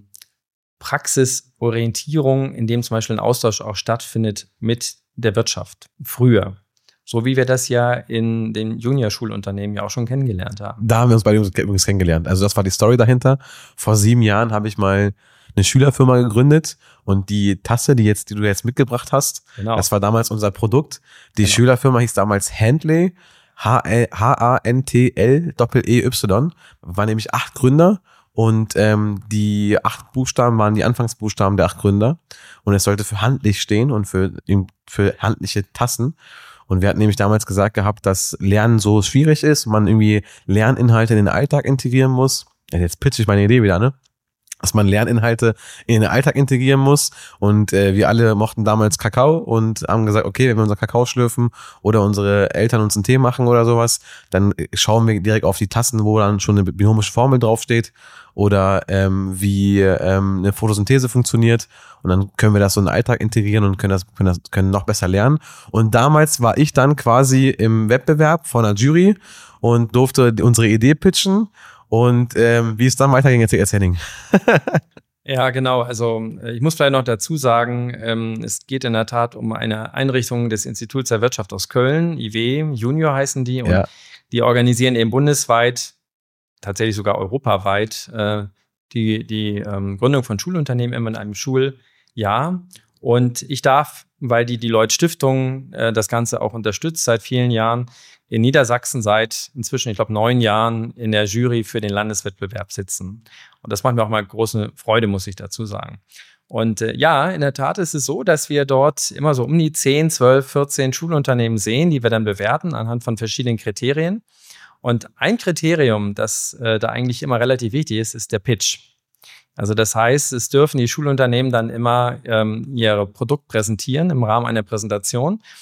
Praxisorientierung, in dem zum Beispiel ein Austausch auch stattfindet mit der Wirtschaft früher. So wie wir das ja in den Juniorschulunternehmen ja auch schon kennengelernt haben. Da haben wir uns beide übrigens kennengelernt. Also das war die Story dahinter. Vor sieben Jahren habe ich mal eine Schülerfirma gegründet und die Tasse, die jetzt, die du jetzt mitgebracht hast, genau. Das war damals unser Produkt. Die genau. Schülerfirma hieß damals Handley, H A N T L E Y, war nämlich acht Gründer. Und ähm, die acht Buchstaben waren die Anfangsbuchstaben der acht Gründer. Und es sollte für handlich stehen und für, für handliche Tassen. Und wir hatten nämlich damals gesagt gehabt, dass Lernen so schwierig ist, man irgendwie Lerninhalte in den Alltag integrieren muss. Jetzt pitche ich meine Idee wieder, ne? Dass man Lerninhalte in den Alltag integrieren muss. Und äh, wir alle mochten damals Kakao und haben gesagt, okay, wenn wir unser Kakao schlürfen oder unsere Eltern uns einen Tee machen oder sowas, dann schauen wir direkt auf die Tassen, wo dann schon eine binomische Formel draufsteht oder ähm, wie ähm, eine Photosynthese funktioniert. Und dann können wir das so in den Alltag integrieren und können das, können das können noch besser lernen. Und damals war ich dann quasi im Wettbewerb von einer Jury und durfte unsere Idee pitchen. Und ähm, wie es dann weiterging, erzähl Henning. Ja, genau. Also ich muss vielleicht noch dazu sagen, ähm, es geht in der Tat um eine Einrichtung des Instituts der Wirtschaft aus Köln, I W, Junior heißen die. Und ja. Die organisieren eben bundesweit, tatsächlich sogar europaweit, äh, die, die ähm, Gründung von Schulunternehmen immer in einem Schuljahr. Und ich darf, weil die Deloitte Stiftung äh, das Ganze auch unterstützt seit vielen Jahren, in Niedersachsen seit inzwischen, ich glaube, neun Jahren in der Jury für den Landeswettbewerb sitzen. Und das macht mir auch mal große Freude, muss ich dazu sagen. Und äh, ja, in der Tat ist es so, dass wir dort immer so um die zehn, zwölf, vierzehn Schulunternehmen sehen, die wir dann bewerten anhand von verschiedenen Kriterien. Und ein Kriterium, das äh, da eigentlich immer relativ wichtig ist, ist der Pitch. Also das heißt, es dürfen die Schulunternehmen dann immer ähm, ihr Produkt präsentieren im Rahmen einer Präsentation.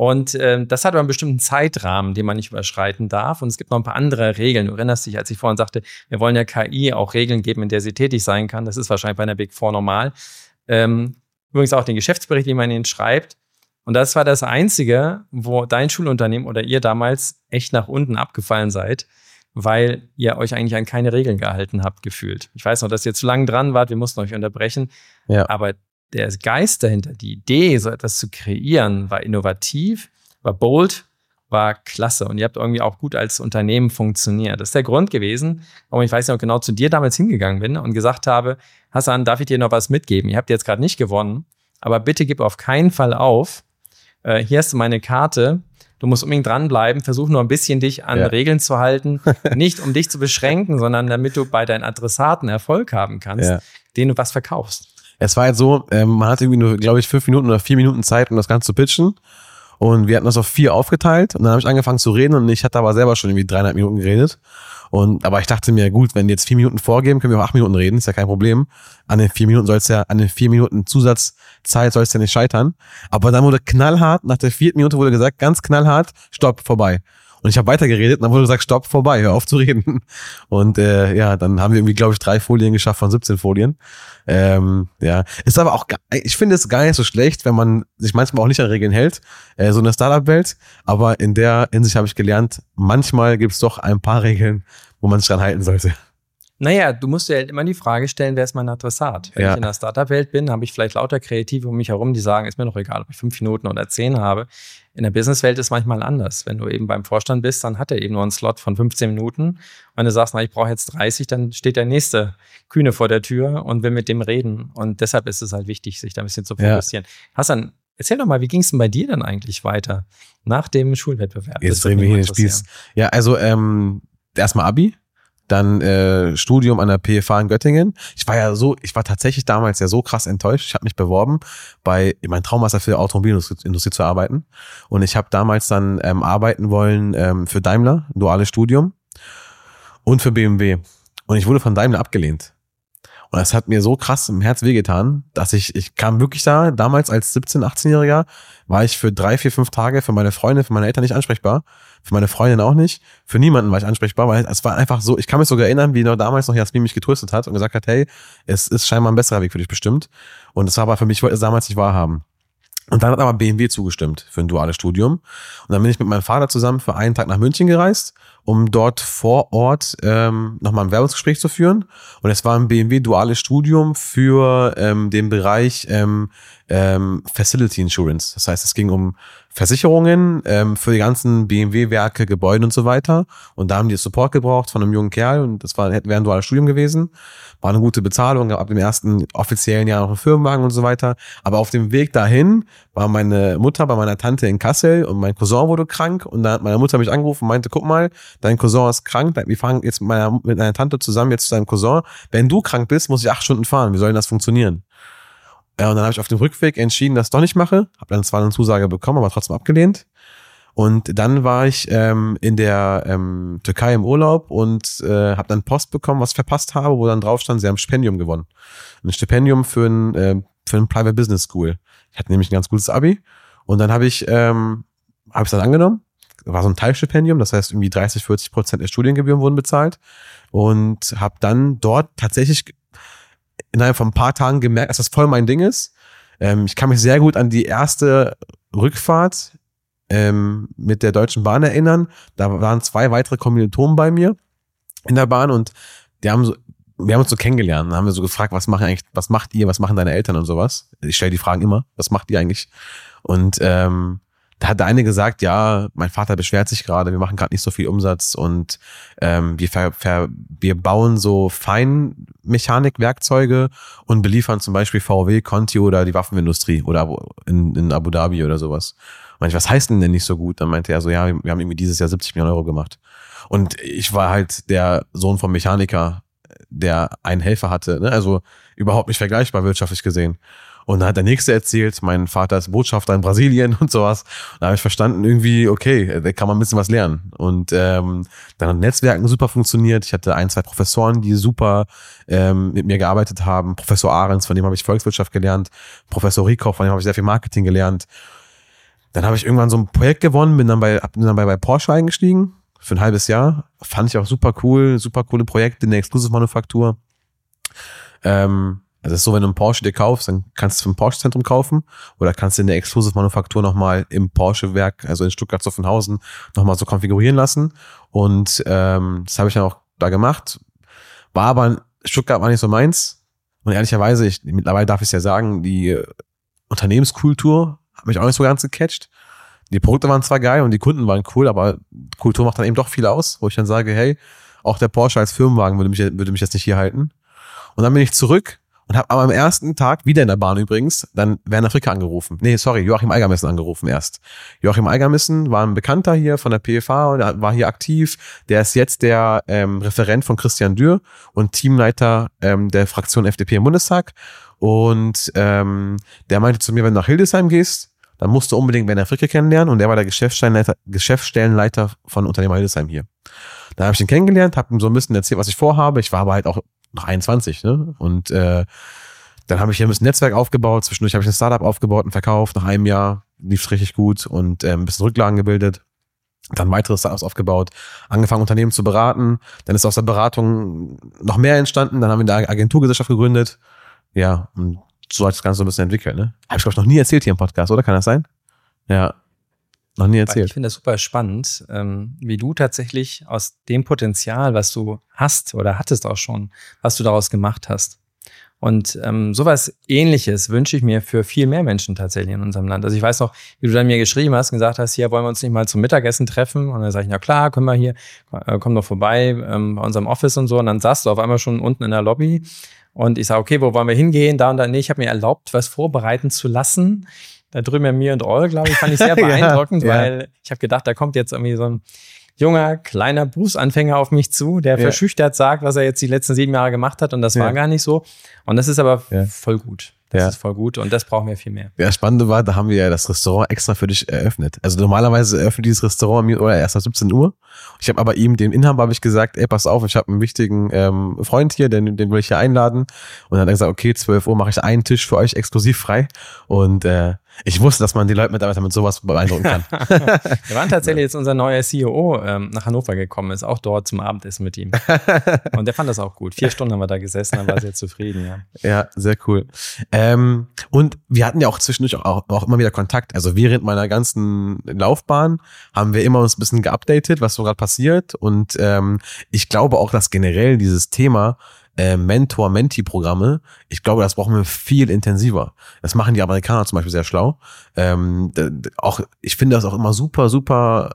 Und äh, das hat aber einen bestimmten Zeitrahmen, den man nicht überschreiten darf. Und es gibt noch ein paar andere Regeln. Du erinnerst dich, als ich vorhin sagte, wir wollen der K I auch Regeln geben, in der sie tätig sein kann. Das ist wahrscheinlich bei einer Big Four normal. Ähm, übrigens auch den Geschäftsbericht, wie man ihn schreibt. Und das war das Einzige, wo dein Schulunternehmen oder ihr damals echt nach unten abgefallen seid, weil ihr euch eigentlich an keine Regeln gehalten habt, gefühlt. Ich weiß noch, dass ihr zu lange dran wart, wir mussten euch unterbrechen. Ja. Aber der Geist dahinter, die Idee, so etwas zu kreieren, war innovativ, war bold, war klasse. Und ihr habt irgendwie auch gut als Unternehmen funktioniert. Das ist der Grund gewesen, warum ich weiß nicht, ob genau zu dir damals hingegangen bin und gesagt habe, Hassan, darf ich dir noch was mitgeben? Ihr habt jetzt gerade nicht gewonnen, aber bitte gib auf keinen Fall auf. Äh, hier hast du meine Karte. Du musst unbedingt dranbleiben, versuch nur ein bisschen dich an ja. Regeln zu halten. Nicht um dich zu beschränken, sondern damit du bei deinen Adressaten Erfolg haben kannst, ja. denen du was verkaufst. Es war halt so, ähm, man hatte irgendwie nur, glaube ich, fünf Minuten oder vier Minuten Zeit, um das Ganze zu pitchen. Und wir hatten das auf vier aufgeteilt. Und dann habe ich angefangen zu reden und ich hatte aber selber schon irgendwie dreieinhalb Minuten geredet. Und, aber ich dachte mir, gut, wenn die jetzt vier Minuten vorgeben, können wir auch acht Minuten reden, ist ja kein Problem. An den vier Minuten soll es ja, an den vier Minuten Zusatzzeit soll es ja nicht scheitern. Aber dann wurde knallhart, nach der vierten Minute wurde gesagt, ganz knallhart, stopp, vorbei. Und ich habe weitergeredet und dann wurde gesagt, stopp, vorbei, hör auf zu reden. Und äh, ja, dann haben wir irgendwie, glaube ich, drei Folien geschafft von siebzehn Folien. Ähm, ja, ist aber auch, ich finde es gar nicht so schlecht, wenn man sich manchmal auch nicht an Regeln hält, äh, so in der Startup-Welt. Aber in der Hinsicht habe ich gelernt, manchmal gibt es doch ein paar Regeln, wo man sich dran halten sollte. Naja, du musst dir halt immer die Frage stellen, wer ist mein Adressat? Wenn ja. ich in der Startup-Welt bin, habe ich vielleicht lauter Kreative um mich herum, die sagen, ist mir doch egal, ob ich fünf Minuten oder zehn habe. In der Businesswelt ist es manchmal anders. Wenn du eben beim Vorstand bist, dann hat er eben nur einen Slot von fünfzehn Minuten. Und wenn du sagst, na, ich brauche jetzt dreißig, dann steht der nächste Kühne vor der Tür und will mit dem reden. Und deshalb ist es halt wichtig, sich da ein bisschen zu fokussieren. Ja. Hassan, erzähl doch mal, wie ging es denn bei dir dann eigentlich weiter nach dem Schulwettbewerb? Jetzt drehen wir hier den Spieß. Ja, also ähm, erstmal Abi. Dann äh, Studium an der P F A in Göttingen. Ich war ja so, ich war tatsächlich damals ja so krass enttäuscht. Ich habe mich beworben, bei mein Traum war es ja für die Automobilindustrie zu arbeiten. Und ich habe damals dann ähm, arbeiten wollen ähm, für Daimler, duales Studium und für B M W. Und ich wurde von Daimler abgelehnt. Und das hat mir so krass im Herz wehgetan, dass ich, ich kam wirklich da, damals als siebzehn-, achtzehnjähriger, war ich für drei, vier, fünf Tage für meine Freunde, für meine Eltern nicht ansprechbar, für meine Freundin auch nicht, für niemanden war ich ansprechbar, weil es war einfach so, ich kann mich sogar erinnern, wie noch damals noch Jasmin mich getröstet hat und gesagt hat, hey, es ist scheinbar ein besserer Weg für dich bestimmt. Und es war aber für mich, ich wollte es damals nicht wahrhaben. Und dann hat aber B M W zugestimmt für ein duales Studium. Und dann bin ich mit meinem Vater zusammen für einen Tag nach München gereist, um dort vor Ort ähm, nochmal ein Werbungsgespräch zu führen. Und es war ein B M W duales Studium für ähm, den Bereich ähm, ähm, Facility Insurance. Das heißt, es ging um Versicherungen ähm, für die ganzen B M W-Werke, Gebäude und so weiter. Und da haben die Support gebraucht von einem jungen Kerl. Und das war, wäre ein duales Studium gewesen. War eine gute Bezahlung, ab dem ersten offiziellen Jahr noch einen Firmenwagen und so weiter. Aber auf dem Weg dahin war meine Mutter bei meiner Tante in Kassel und mein Cousin wurde krank. Und da hat meine Mutter mich angerufen und meinte, guck mal, dein Cousin ist krank. Wir fahren jetzt mit meiner, mit meiner Tante zusammen jetzt zu deinem Cousin. Wenn du krank bist, muss ich acht Stunden fahren. Wie soll denn das funktionieren? Ja, und dann habe ich auf dem Rückweg entschieden, dass ich doch nicht mache. Habe dann zwar eine Zusage bekommen, aber trotzdem abgelehnt. Und dann war ich ähm, in der ähm, Türkei im Urlaub und äh, habe dann Post bekommen, was ich verpasst habe, wo dann drauf stand, sie haben ein Stipendium gewonnen. Ein Stipendium für ein äh, für ein Private Business School. Ich hatte nämlich ein ganz gutes Abi und dann habe ich ähm, habe ich dann angenommen. War so ein Teilstipendium, das heißt irgendwie dreißig, vierzig Prozent der Studiengebühren wurden bezahlt und habe dann dort tatsächlich innerhalb von ein paar Tagen gemerkt, dass das voll mein Ding ist. Ähm, ich kann mich sehr gut an die erste Rückfahrt ähm, mit der Deutschen Bahn erinnern. Da waren zwei weitere Kommilitonen bei mir in der Bahn und die haben so, wir haben uns so kennengelernt. Dann haben wir so gefragt, was machen eigentlich, was macht ihr, was machen deine Eltern und sowas. Ich stelle die Fragen immer, was macht ihr eigentlich? Und ähm, da hat der eine gesagt, ja, mein Vater beschwert sich gerade, wir machen gerade nicht so viel Umsatz und ähm, wir, ver, ver, wir bauen so Feinmechanikwerkzeuge und beliefern zum Beispiel V W, Conti oder die Waffenindustrie oder in, in Abu Dhabi oder sowas. Und ich, was heißt denn denn nicht so gut? Dann meinte er so, ja, wir haben irgendwie dieses Jahr siebzig Millionen Euro gemacht. Und ich war halt der Sohn vom Mechaniker, der einen Helfer hatte, ne? Also überhaupt nicht vergleichbar wirtschaftlich gesehen. Und dann hat der Nächste erzählt, mein Vater ist Botschafter in Brasilien und sowas. Und da habe ich verstanden, irgendwie, okay, da kann man ein bisschen was lernen. Und ähm, dann hat Netzwerken super funktioniert. Ich hatte ein, zwei Professoren, die super ähm, mit mir gearbeitet haben. Professor Ahrens, von dem habe ich Volkswirtschaft gelernt. Professor Riekow, von dem habe ich sehr viel Marketing gelernt. Dann habe ich irgendwann so ein Projekt gewonnen, bin dann bei, bin dann bei, bei Porsche eingestiegen für ein halbes Jahr. Fand ich auch super cool, super coole Projekte in der Exclusive-Manufaktur. Ähm, also es ist so, wenn du einen Porsche dir kaufst, dann kannst du es vom Porsche-Zentrum kaufen oder kannst du in der Exclusive-Manufaktur nochmal im Porsche-Werk, also in Stuttgart-Zuffenhausen, nochmal so konfigurieren lassen. Und ähm, das habe ich dann auch da gemacht. War aber, Stuttgart war nicht so meins. Und ehrlicherweise, ich, mittlerweile darf ich es ja sagen, die Unternehmenskultur hat mich auch nicht so ganz gecatcht. Die Produkte waren zwar geil und die Kunden waren cool, aber Kultur macht dann eben doch viel aus, wo ich dann sage, hey, auch der Porsche als Firmenwagen würde mich, würde mich jetzt nicht hier halten. Und dann bin ich zurück und habe aber am ersten Tag, wieder in der Bahn übrigens, dann Werner Fricke angerufen. Nee, sorry, Joachim Eigermissen angerufen erst. Joachim Eigermissen war ein Bekannter hier von der P F A, der war hier aktiv. Der ist jetzt der ähm, Referent von Christian Dürr und Teamleiter ähm, der Fraktion F D P im Bundestag. Und ähm, der meinte zu mir, wenn du nach Hildesheim gehst, dann musst du unbedingt Werner Fricke kennenlernen. Und der war der Geschäftsstellenleiter, Geschäftsstellenleiter von Unternehmer Hildesheim hier. Da habe ich ihn kennengelernt, habe ihm so ein bisschen erzählt, was ich vorhabe. Ich war aber halt auch noch einundzwanzig, ne? Und äh, dann habe ich hier ein bisschen Netzwerk aufgebaut. Zwischendurch habe ich ein Startup aufgebaut und verkauft. Nach einem Jahr lief es richtig gut und äh, ein bisschen Rücklagen gebildet. Dann weitere Startups aufgebaut, angefangen Unternehmen zu beraten. Dann ist aus der Beratung noch mehr entstanden. Dann haben wir eine Agenturgesellschaft gegründet. Ja, und so hat das Ganze so ein bisschen entwickelt, ne? Habe ich, glaube ich, noch nie erzählt hier im Podcast, oder? Kann das sein? Ja, noch nie erzählt. Ich finde das super spannend, ähm, wie du tatsächlich aus dem Potenzial, was du hast oder hattest auch schon, was du daraus gemacht hast. Und ähm, sowas Ähnliches wünsche ich mir für viel mehr Menschen tatsächlich in unserem Land. Also ich weiß noch, wie du dann mir geschrieben hast und gesagt hast, hier wollen wir uns nicht mal zum Mittagessen treffen. Und dann sage ich, na klar, können wir hier, äh, komm doch vorbei ähm, bei unserem Office und so. Und dann saßt du auf einmal schon unten in der Lobby. Und ich sage, okay, wo wollen wir hingehen? Da und da. Nee, ich habe mir erlaubt, was vorbereiten zu lassen. Da drüben ja Mir und All, glaube ich, fand ich sehr beeindruckend, ja, weil ja. ich habe gedacht, da kommt jetzt irgendwie so ein junger, kleiner Berufsanfänger auf mich zu, der ja. verschüchtert sagt, was er jetzt die letzten sieben Jahre gemacht hat. Und das ja. war gar nicht so. Und das ist aber ja. voll gut. Das ja. ist voll gut und das brauchen wir viel mehr. Ja, Spannende war, da haben wir ja das Restaurant extra für dich eröffnet. Also normalerweise eröffnet dieses Restaurant mir oder erst ab siebzehn Uhr. Ich habe aber ihm, dem Inhaber, habe ich gesagt, ey, pass auf, ich habe einen wichtigen ähm, Freund hier, den, den will ich hier einladen. Und dann hat er gesagt, okay, zwölf Uhr mache ich einen Tisch für euch exklusiv frei. Und äh, ich wusste, dass man die Leute Mitarbeiter mit sowas beeindrucken kann. Wir waren tatsächlich jetzt unser neuer C E O ähm, nach Hannover gekommen, ist auch dort zum Abendessen mit ihm. Und der fand das auch gut. Vier Stunden haben wir da gesessen, dann war sehr zufrieden, ja. Ja, sehr cool. Ähm, und wir hatten ja auch zwischendurch auch, auch immer wieder Kontakt. Also während meiner ganzen Laufbahn haben wir immer uns ein bisschen geupdatet, was so gerade passiert. Und ähm, ich glaube auch, dass generell dieses Thema Äh, Mentor-Mentee-Programme, ich glaube, das brauchen wir viel intensiver. Das machen die Amerikaner zum Beispiel sehr schlau. Ähm, d- d- auch, ich finde das auch immer super, super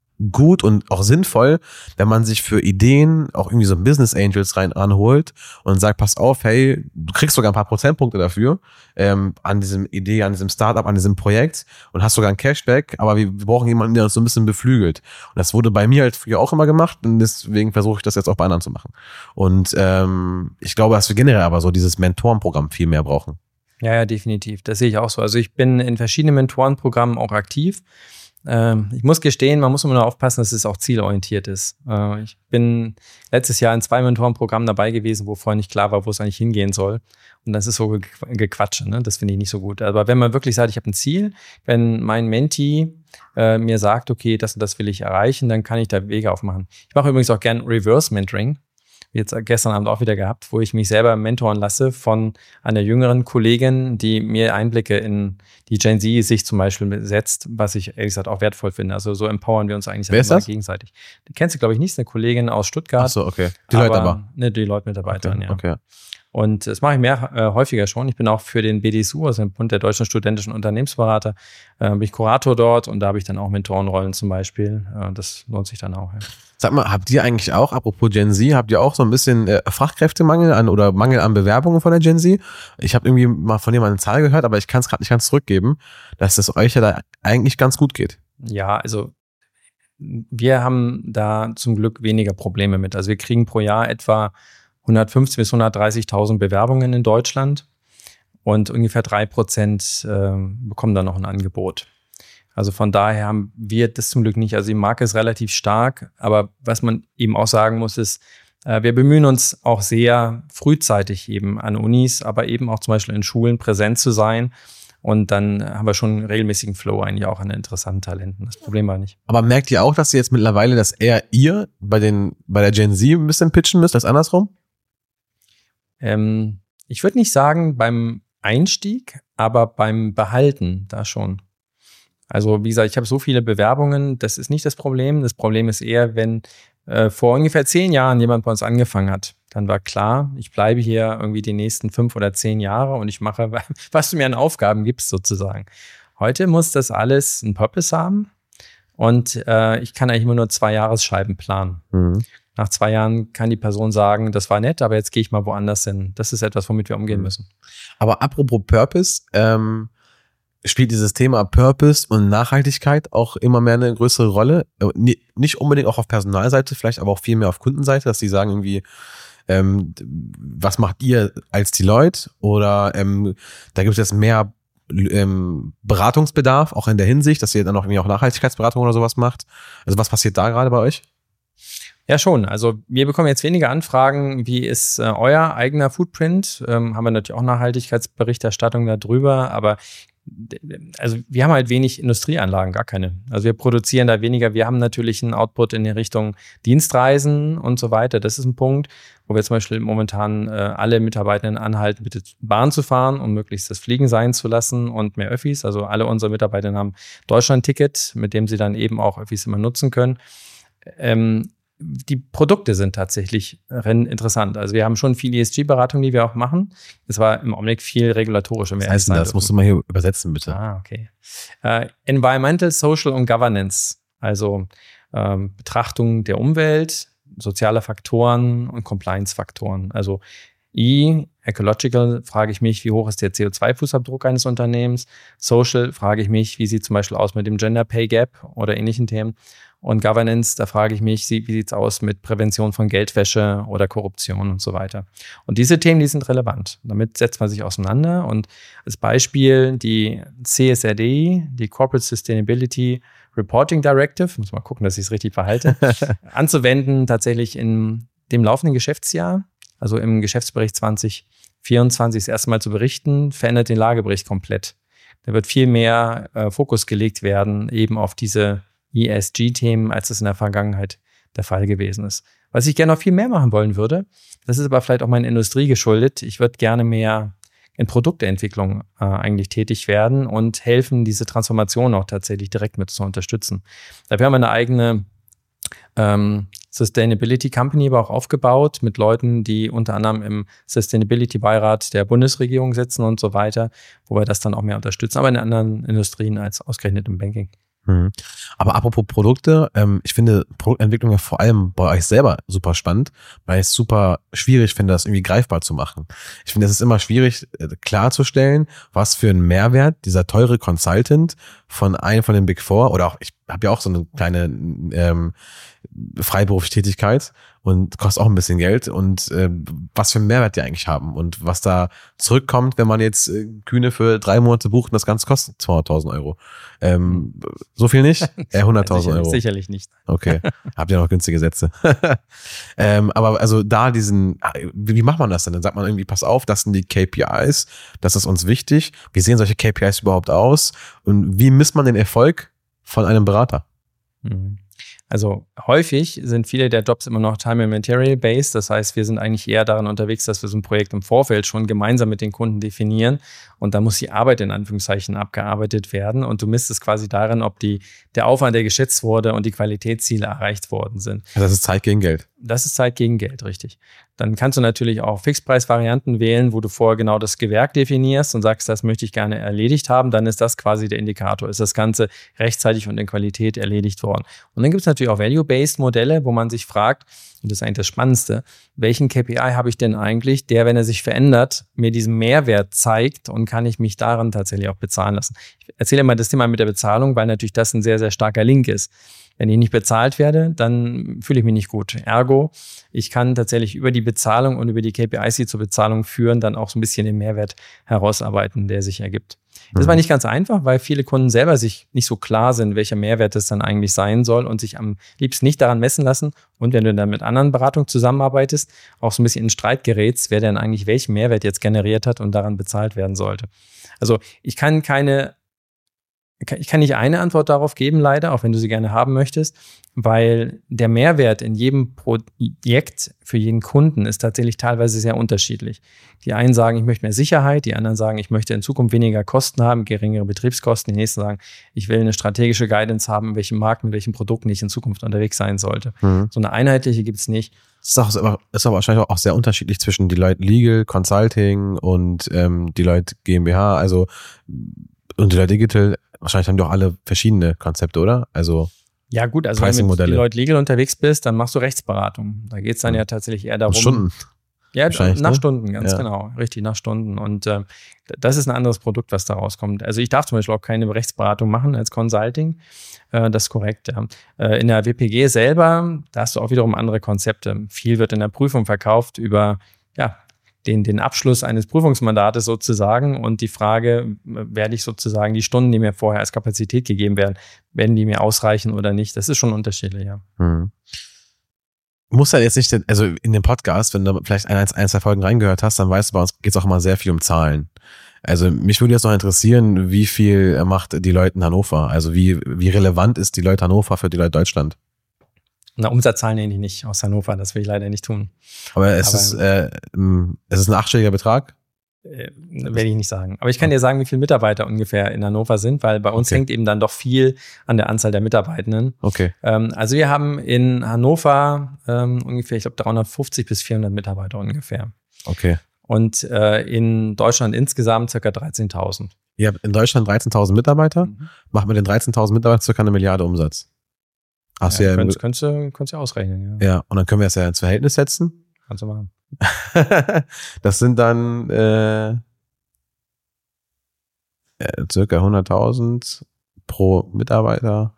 gut und auch sinnvoll, wenn man sich für Ideen auch irgendwie so Business Angels rein ranholt und sagt, pass auf, hey, du kriegst sogar ein paar Prozentpunkte dafür ähm, an diesem Idee, an diesem Startup, an diesem Projekt und hast sogar ein Cashback, aber wir, wir brauchen jemanden, der uns so ein bisschen beflügelt. Und das wurde bei mir halt früher auch immer gemacht und deswegen versuche ich das jetzt auch bei anderen zu machen. Und ähm, ich glaube, dass wir generell aber so dieses Mentorenprogramm viel mehr brauchen. Ja, ja, definitiv. Das sehe ich auch so. Also ich bin in verschiedenen Mentorenprogrammen auch aktiv. Ähm, ich muss gestehen, man muss immer nur aufpassen, dass es auch zielorientiert ist. Äh, ich bin letztes Jahr in zwei Mentorenprogrammen dabei gewesen, wo vorher nicht klar war, wo es eigentlich hingehen soll. Und das ist so Ge- Gequatsche, ne? Das finde ich nicht so gut. Aber wenn man wirklich sagt, ich habe ein Ziel, wenn mein Mentee äh, mir sagt, okay, das und das will ich erreichen, dann kann ich da Wege aufmachen. Ich mache übrigens auch gern Reverse Mentoring. Jetzt gestern Abend auch wieder gehabt, wo ich mich selber mentoren lasse von einer jüngeren Kollegin, die mir Einblicke in die Gen Z-Sicht zum Beispiel setzt, was ich ehrlich gesagt auch wertvoll finde. Also so empowern wir uns eigentlich Wer ist das? gegenseitig. Du kennst sie, glaube ich, nicht, ist eine Kollegin aus Stuttgart. Ach so, okay. Die Leute aber. Ne, die Leute-Mitarbeiterin, okay, ja. Okay. Und das mache ich mehr äh, häufiger schon. Ich bin auch für den B D S U, also den Bund der Deutschen Studentischen Unternehmensberater, äh, bin ich Kurator dort und da habe ich dann auch Mentorenrollen zum Beispiel. Äh, das lohnt sich dann auch. Ja. Sag mal, habt ihr eigentlich auch, apropos Gen Z, habt ihr auch so ein bisschen äh, Fachkräftemangel an oder Mangel an Bewerbungen von der Gen Z? Ich habe irgendwie mal von jemandem eine Zahl gehört, aber ich kann es gerade nicht ganz zurückgeben, dass es euch ja da eigentlich ganz gut geht. Ja, also wir haben da zum Glück weniger Probleme mit. Also wir kriegen pro Jahr etwa hundertfünfzig bis hundertdreißigtausend Bewerbungen in Deutschland und ungefähr drei Prozent äh, bekommen dann noch ein Angebot. Also von daher haben wir das zum Glück nicht. Also die Marke ist relativ stark, aber was man eben auch sagen muss, ist, äh, wir bemühen uns auch sehr frühzeitig eben an Unis, aber eben auch zum Beispiel in Schulen präsent zu sein Und dann haben wir schon einen regelmäßigen Flow eigentlich auch an interessanten Talenten. Das Problem war nicht. Aber merkt ihr auch, dass ihr jetzt mittlerweile, dass eher ihr bei den bei der Gen Z ein bisschen pitchen müsst, als andersrum? Ähm, ich würde nicht sagen beim Einstieg, aber beim Behalten da schon. Also wie gesagt, ich habe so viele Bewerbungen, das ist nicht das Problem. Das Problem ist eher, wenn äh, vor ungefähr zehn Jahren jemand bei uns angefangen hat. Dann war klar, ich bleibe hier irgendwie die nächsten fünf oder zehn Jahre und ich mache, was du mir an Aufgaben gibst sozusagen. Heute muss das alles einen Purpose haben und äh, ich kann eigentlich immer nur zwei Jahresscheiben planen. Mhm. Nach zwei Jahren kann die Person sagen, das war nett, aber jetzt gehe ich mal woanders hin. Das ist etwas, womit wir umgehen mhm. müssen. Aber apropos Purpose, ähm, spielt dieses Thema Purpose und Nachhaltigkeit auch immer mehr eine größere Rolle? Nicht unbedingt auch auf Personalseite, vielleicht aber auch viel mehr auf Kundenseite, dass die sagen irgendwie, Ähm, was macht ihr als Deloitte? Oder ähm, da gibt es jetzt mehr ähm, Beratungsbedarf, auch in der Hinsicht, dass ihr dann auch irgendwie auch Nachhaltigkeitsberatung oder sowas macht. Also was passiert da gerade bei euch? Ja, schon. Also wir bekommen jetzt weniger Anfragen, wie ist äh, euer eigener Footprint? Ähm, haben wir natürlich auch Nachhaltigkeitsberichterstattung darüber, aber also wir haben halt wenig Industrieanlagen, gar keine. Also wir produzieren da weniger. Wir haben natürlich einen Output in die Richtung Dienstreisen und so weiter. Das ist ein Punkt, wo wir zum Beispiel momentan äh, alle Mitarbeitenden anhalten, bitte Bahn zu fahren, um möglichst das Fliegen sein zu lassen und mehr Öffis. Also alle unsere Mitarbeiter haben Deutschland-Ticket, mit dem sie dann eben auch Öffis immer nutzen können. Ähm, Die Produkte sind tatsächlich interessant. Also wir haben schon viel E S G-Beratung, die wir auch machen. Es war im Augenblick viel regulatorische mehr. Was heißt denn das? Das musst du mal hier übersetzen, bitte. Ah, okay. Uh, Environmental, Social und Governance. Also ähm, Betrachtung der Umwelt, soziale Faktoren und Compliance-Faktoren. Also E, Ecological, frage ich mich, wie hoch ist der C O zwei Fußabdruck eines Unternehmens? Social, frage ich mich, wie sieht zum Beispiel aus mit dem Gender Pay Gap oder ähnlichen Themen? Und Governance, da frage ich mich, wie sieht es aus mit Prävention von Geldwäsche oder Korruption und so weiter. Und diese Themen, die sind relevant. Damit setzt man sich auseinander. Und als Beispiel die C S R D, die Corporate Sustainability Reporting Directive, muss mal gucken, dass ich es richtig verhalte, anzuwenden tatsächlich in dem laufenden Geschäftsjahr, also im Geschäftsbericht zwanzig vierundzwanzig das erste Mal zu berichten, verändert den Lagebericht komplett. Da wird viel mehr äh, Fokus gelegt werden, eben auf diese E S G-Themen, als es in der Vergangenheit der Fall gewesen ist. Was ich gerne noch viel mehr machen wollen würde, das ist aber vielleicht auch meiner Industrie geschuldet. Ich würde gerne mehr in Produktentwicklung äh, eigentlich tätig werden und helfen, diese Transformation auch tatsächlich direkt mit zu unterstützen. Dafür haben wir eine eigene ähm, Sustainability Company aber auch aufgebaut mit Leuten, die unter anderem im Sustainability-Beirat der Bundesregierung sitzen und so weiter, wo wir das dann auch mehr unterstützen, aber in anderen Industrien als ausgerechnet im Banking. Mhm. Aber apropos Produkte, ähm, ich finde Produktentwicklung ja vor allem bei euch selber super spannend, weil ich es super schwierig finde, das irgendwie greifbar zu machen. Ich finde, es ist immer schwierig äh, klarzustellen, was für einen Mehrwert dieser teure Consultant von einem von den Big Four oder auch, ich habe ja auch so eine kleine ähm, freiberufliche Tätigkeit und kostet auch ein bisschen Geld und äh, was für einen Mehrwert die eigentlich haben und was da zurückkommt, wenn man jetzt äh, Kühne für drei Monate bucht und das Ganze kostet zweihunderttausend Euro. Ähm, so viel nicht? Äh, hunderttausend Euro. Sicherlich nicht. Okay, habt ihr noch günstige Sätze. ähm, aber also da diesen, wie, wie macht man das denn? Dann sagt man irgendwie, pass auf, das sind die K P Is, das ist uns wichtig. Wie sehen solche K P Is überhaupt aus? Und wie misst man den Erfolg von einem Berater? Mhm. Also häufig sind viele der Jobs immer noch Time and Material based. Das heißt, wir sind eigentlich eher daran unterwegs, dass wir so ein Projekt im Vorfeld schon gemeinsam mit den Kunden definieren. Und da muss die Arbeit in Anführungszeichen abgearbeitet werden. Und du misst es quasi darin, ob die, der Aufwand, der geschätzt wurde und die Qualitätsziele erreicht worden sind. Also das ist Zeit gegen Geld. Das ist Zeit gegen Geld, richtig. Dann kannst du natürlich auch Fixpreisvarianten wählen, wo du vorher genau das Gewerk definierst und sagst, das möchte ich gerne erledigt haben. Dann ist das quasi der Indikator. Ist das Ganze rechtzeitig und in Qualität erledigt worden? Und dann gibt es natürlich auch Value-Based Modelle, wo man sich fragt, und das ist eigentlich das Spannendste, welchen K P I habe ich denn eigentlich, der, wenn er sich verändert, mir diesen Mehrwert zeigt und kann ich mich daran tatsächlich auch bezahlen lassen. Ich erzähle immer das Thema mit der Bezahlung, weil natürlich das ein sehr, sehr starker Link ist. Wenn ich nicht bezahlt werde, dann fühle ich mich nicht gut. Ergo, ich kann tatsächlich über die Bezahlung und über die K P Is, die zur Bezahlung führen, dann auch so ein bisschen den Mehrwert herausarbeiten, der sich ergibt. Das war nicht ganz einfach, weil viele Kunden selber sich nicht so klar sind, welcher Mehrwert es dann eigentlich sein soll und sich am liebsten nicht daran messen lassen. Und wenn du dann mit anderen Beratungen zusammenarbeitest, auch so ein bisschen in Streit gerätst, wer denn eigentlich welchen Mehrwert jetzt generiert hat und daran bezahlt werden sollte. Also ich kann keine Ich kann nicht eine Antwort darauf geben, leider, auch wenn du sie gerne haben möchtest, weil der Mehrwert in jedem Projekt für jeden Kunden ist tatsächlich teilweise sehr unterschiedlich. Die einen sagen, ich möchte mehr Sicherheit, die anderen sagen, ich möchte in Zukunft weniger Kosten haben, geringere Betriebskosten. Die nächsten sagen, ich will eine strategische Guidance haben, in welchem Markt, mit welchen Produkten ich in Zukunft unterwegs sein sollte. Mhm. So eine einheitliche gibt es nicht. Das ist, auch, ist, aber, ist aber wahrscheinlich auch sehr unterschiedlich zwischen Deloitte Legal, Consulting und ähm, Deloitte GmbH, also und Deloitte Digital. Wahrscheinlich haben die auch alle verschiedene Konzepte, oder? Also ja gut, also wenn du mit Deloitte Legal unterwegs bist, dann machst du Rechtsberatung. Da geht es dann ja tatsächlich eher darum. Stunden. Ja, nach ne? Stunden, ganz ja. genau. Richtig, nach Stunden. Und äh, das ist ein anderes Produkt, was da rauskommt. Also ich darf zum Beispiel auch keine Rechtsberatung machen als Consulting. Äh, das ist korrekt, ja. Äh, in der W P G selber, da hast du auch wiederum andere Konzepte. Viel wird in der Prüfung verkauft über, ja, Den, den Abschluss eines Prüfungsmandates sozusagen und die Frage, werde ich sozusagen die Stunden, die mir vorher als Kapazität gegeben werden, werden die mir ausreichen oder nicht? Das ist schon unterschiedlich, ja. Hm. Muss ja jetzt nicht, also in dem Podcast, wenn du vielleicht ein, ein, zwei Folgen reingehört hast, dann weißt du, bei uns geht es auch immer sehr viel um Zahlen. Also mich würde jetzt noch interessieren, wie viel macht Deloitte in Hannover? Also wie, wie relevant ist Deloitte Hannover für Deloitte Deutschland? Na, Umsatzzahlen nehme ich nicht aus Hannover, das will ich leider nicht tun. Aber es Aber, ist äh, es ist ein achtstelliger Betrag? Äh, werde ich nicht sagen. Aber ich kann dir sagen, wie viele Mitarbeiter ungefähr in Hannover sind, weil bei uns okay. hängt eben dann doch viel an der Anzahl der Mitarbeitenden. Okay. Ähm, also wir haben in Hannover ähm, ungefähr, ich glaube, dreihundertfünfzig bis vierhundert Mitarbeiter ungefähr. Okay. Und äh, in Deutschland insgesamt ca. dreizehntausend. Ihr habt in Deutschland dreizehntausend Mitarbeiter, mhm. macht mit den dreizehntausend Mitarbeitern circa eine Milliarde Umsatz. Hast ja, ja, könntest, könntest, du, könntest du ausrechnen, ja. Ja, und dann können wir es ja ins Verhältnis setzen. Kannst du machen. Das sind dann äh, äh, circa hunderttausend pro Mitarbeiter.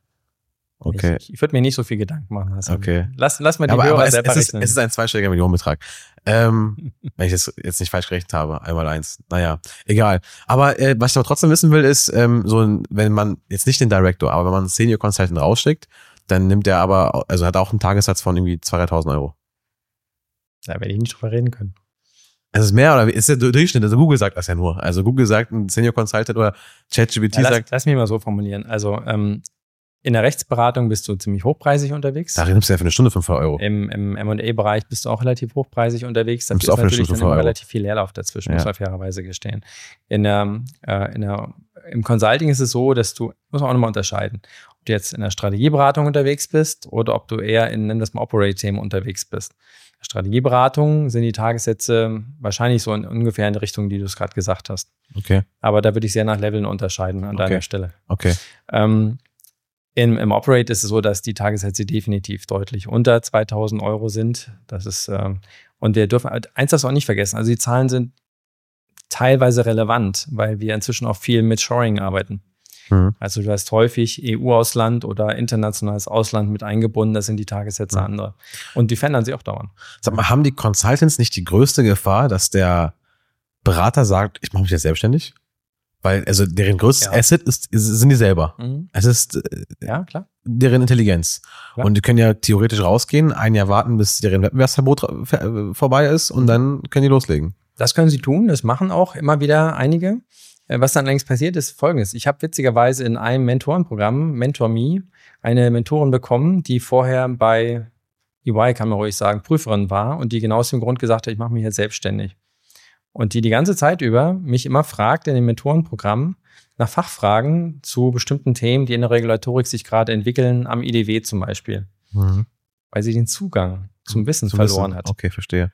Okay. Ich, ich würde mir nicht so viel Gedanken machen. Also okay. Lass, lass mal die aber, Hörer aber es, selber es ist, rechnen. Es ist ein zweistelliger Millionenbetrag. Ähm, wenn ich das jetzt nicht falsch gerechnet habe, einmal eins. Naja, egal. Aber äh, was ich aber trotzdem wissen will, ist, ähm, so ein, wenn man jetzt nicht den Director, aber wenn man einen Senior Consultant rausschickt, dann nimmt er aber, also hat auch einen Tagessatz von irgendwie zweitausend, dreitausend Euro. Da werde ich nicht drüber reden können. Es ist mehr oder ist der Durchschnitt, also Google sagt das ja nur. Also Google sagt, ein Senior Consultant oder ChatGPT ja, lass, sagt. Lass mich mal so formulieren. Also ähm, in der Rechtsberatung bist du ziemlich hochpreisig unterwegs. Da nimmst du ja für eine Stunde fünfhundert Euro. Im, im M und A-Bereich bist du auch relativ hochpreisig unterwegs. Da ist auch natürlich dann immer Euro. relativ viel Leerlauf dazwischen, ja. muss man fairerweise gestehen. In der, äh, in der, im Consulting ist es so, dass du, muss man auch nochmal unterscheiden, ob du jetzt in der Strategieberatung unterwegs bist oder ob du eher in, nennen wir es mal, Operate-Themen unterwegs bist. In der Strategieberatung sind die Tagessätze wahrscheinlich so in ungefähr in die Richtung, die du es gerade gesagt hast. Okay. Aber da würde ich sehr nach Leveln unterscheiden an okay. deiner Stelle. Okay. Ähm, Im, Im Operate ist es so, dass die Tagessätze definitiv deutlich unter zweitausend Euro sind. Das ist, ähm, und wir dürfen, eins darfst du auch nicht vergessen, also die Zahlen sind teilweise relevant, weil wir inzwischen auch viel mit Shoring arbeiten. Mhm. Also du hast häufig E U-Ausland oder internationales Ausland mit eingebunden, da sind die Tagessätze mhm. andere. Und die verändern sich auch dauernd. Sag mal, haben die Consultants nicht die größte Gefahr, dass der Berater sagt, ich mache mich jetzt selbstständig? Weil, also deren größtes ja. Asset ist, ist, sind die selber. Mhm. Es ist äh, ja, klar. deren Intelligenz. Klar. Und die können ja theoretisch rausgehen, ein Jahr warten, bis deren Wettbewerbsverbot vorbei ist und dann können die loslegen. Das können sie tun, das machen auch immer wieder einige. Was dann allerdings passiert, ist Folgendes. Ich habe witzigerweise in einem Mentorenprogramm, MentorMe, eine Mentorin bekommen, die vorher bei E Y, kann man ruhig sagen, Prüferin war und die genau aus dem Grund gesagt hat, ich mache mich jetzt selbstständig. Und die die ganze Zeit über mich immer fragt in dem Mentorenprogramm nach Fachfragen zu bestimmten Themen, die in der Regulatorik sich gerade entwickeln, am I D W zum Beispiel. Mhm. Weil sie den Zugang zum Wissen zum verloren Wissen. hat. Okay, verstehe.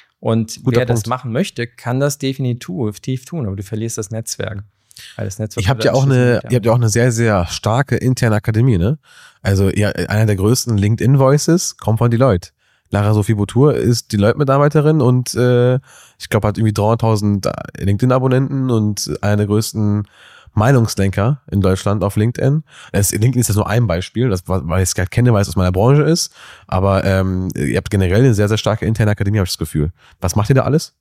Und Guter wer Punkt. Das machen möchte, kann das definitiv tun, aber du verlierst das Netzwerk. Weil das Netzwerk ich habt ja auch eine, ihr habt ja auch eine sehr, sehr starke interne Akademie, ne? Also ja, einer der größten LinkedIn-Voices kommt von Deloitte. Lara Sophie Boutour ist Deloitte-Mitarbeiterin und äh, ich glaube hat irgendwie dreihunderttausend LinkedIn-Abonnenten und einer der größten Meinungslenker in Deutschland auf LinkedIn. Es, LinkedIn ist jetzt nur ein Beispiel, das, weil ich es gerade kenne, weil es aus meiner Branche ist. Aber ähm, ihr habt generell eine sehr, sehr starke interne Akademie, habe ich das Gefühl. Was macht ihr da alles?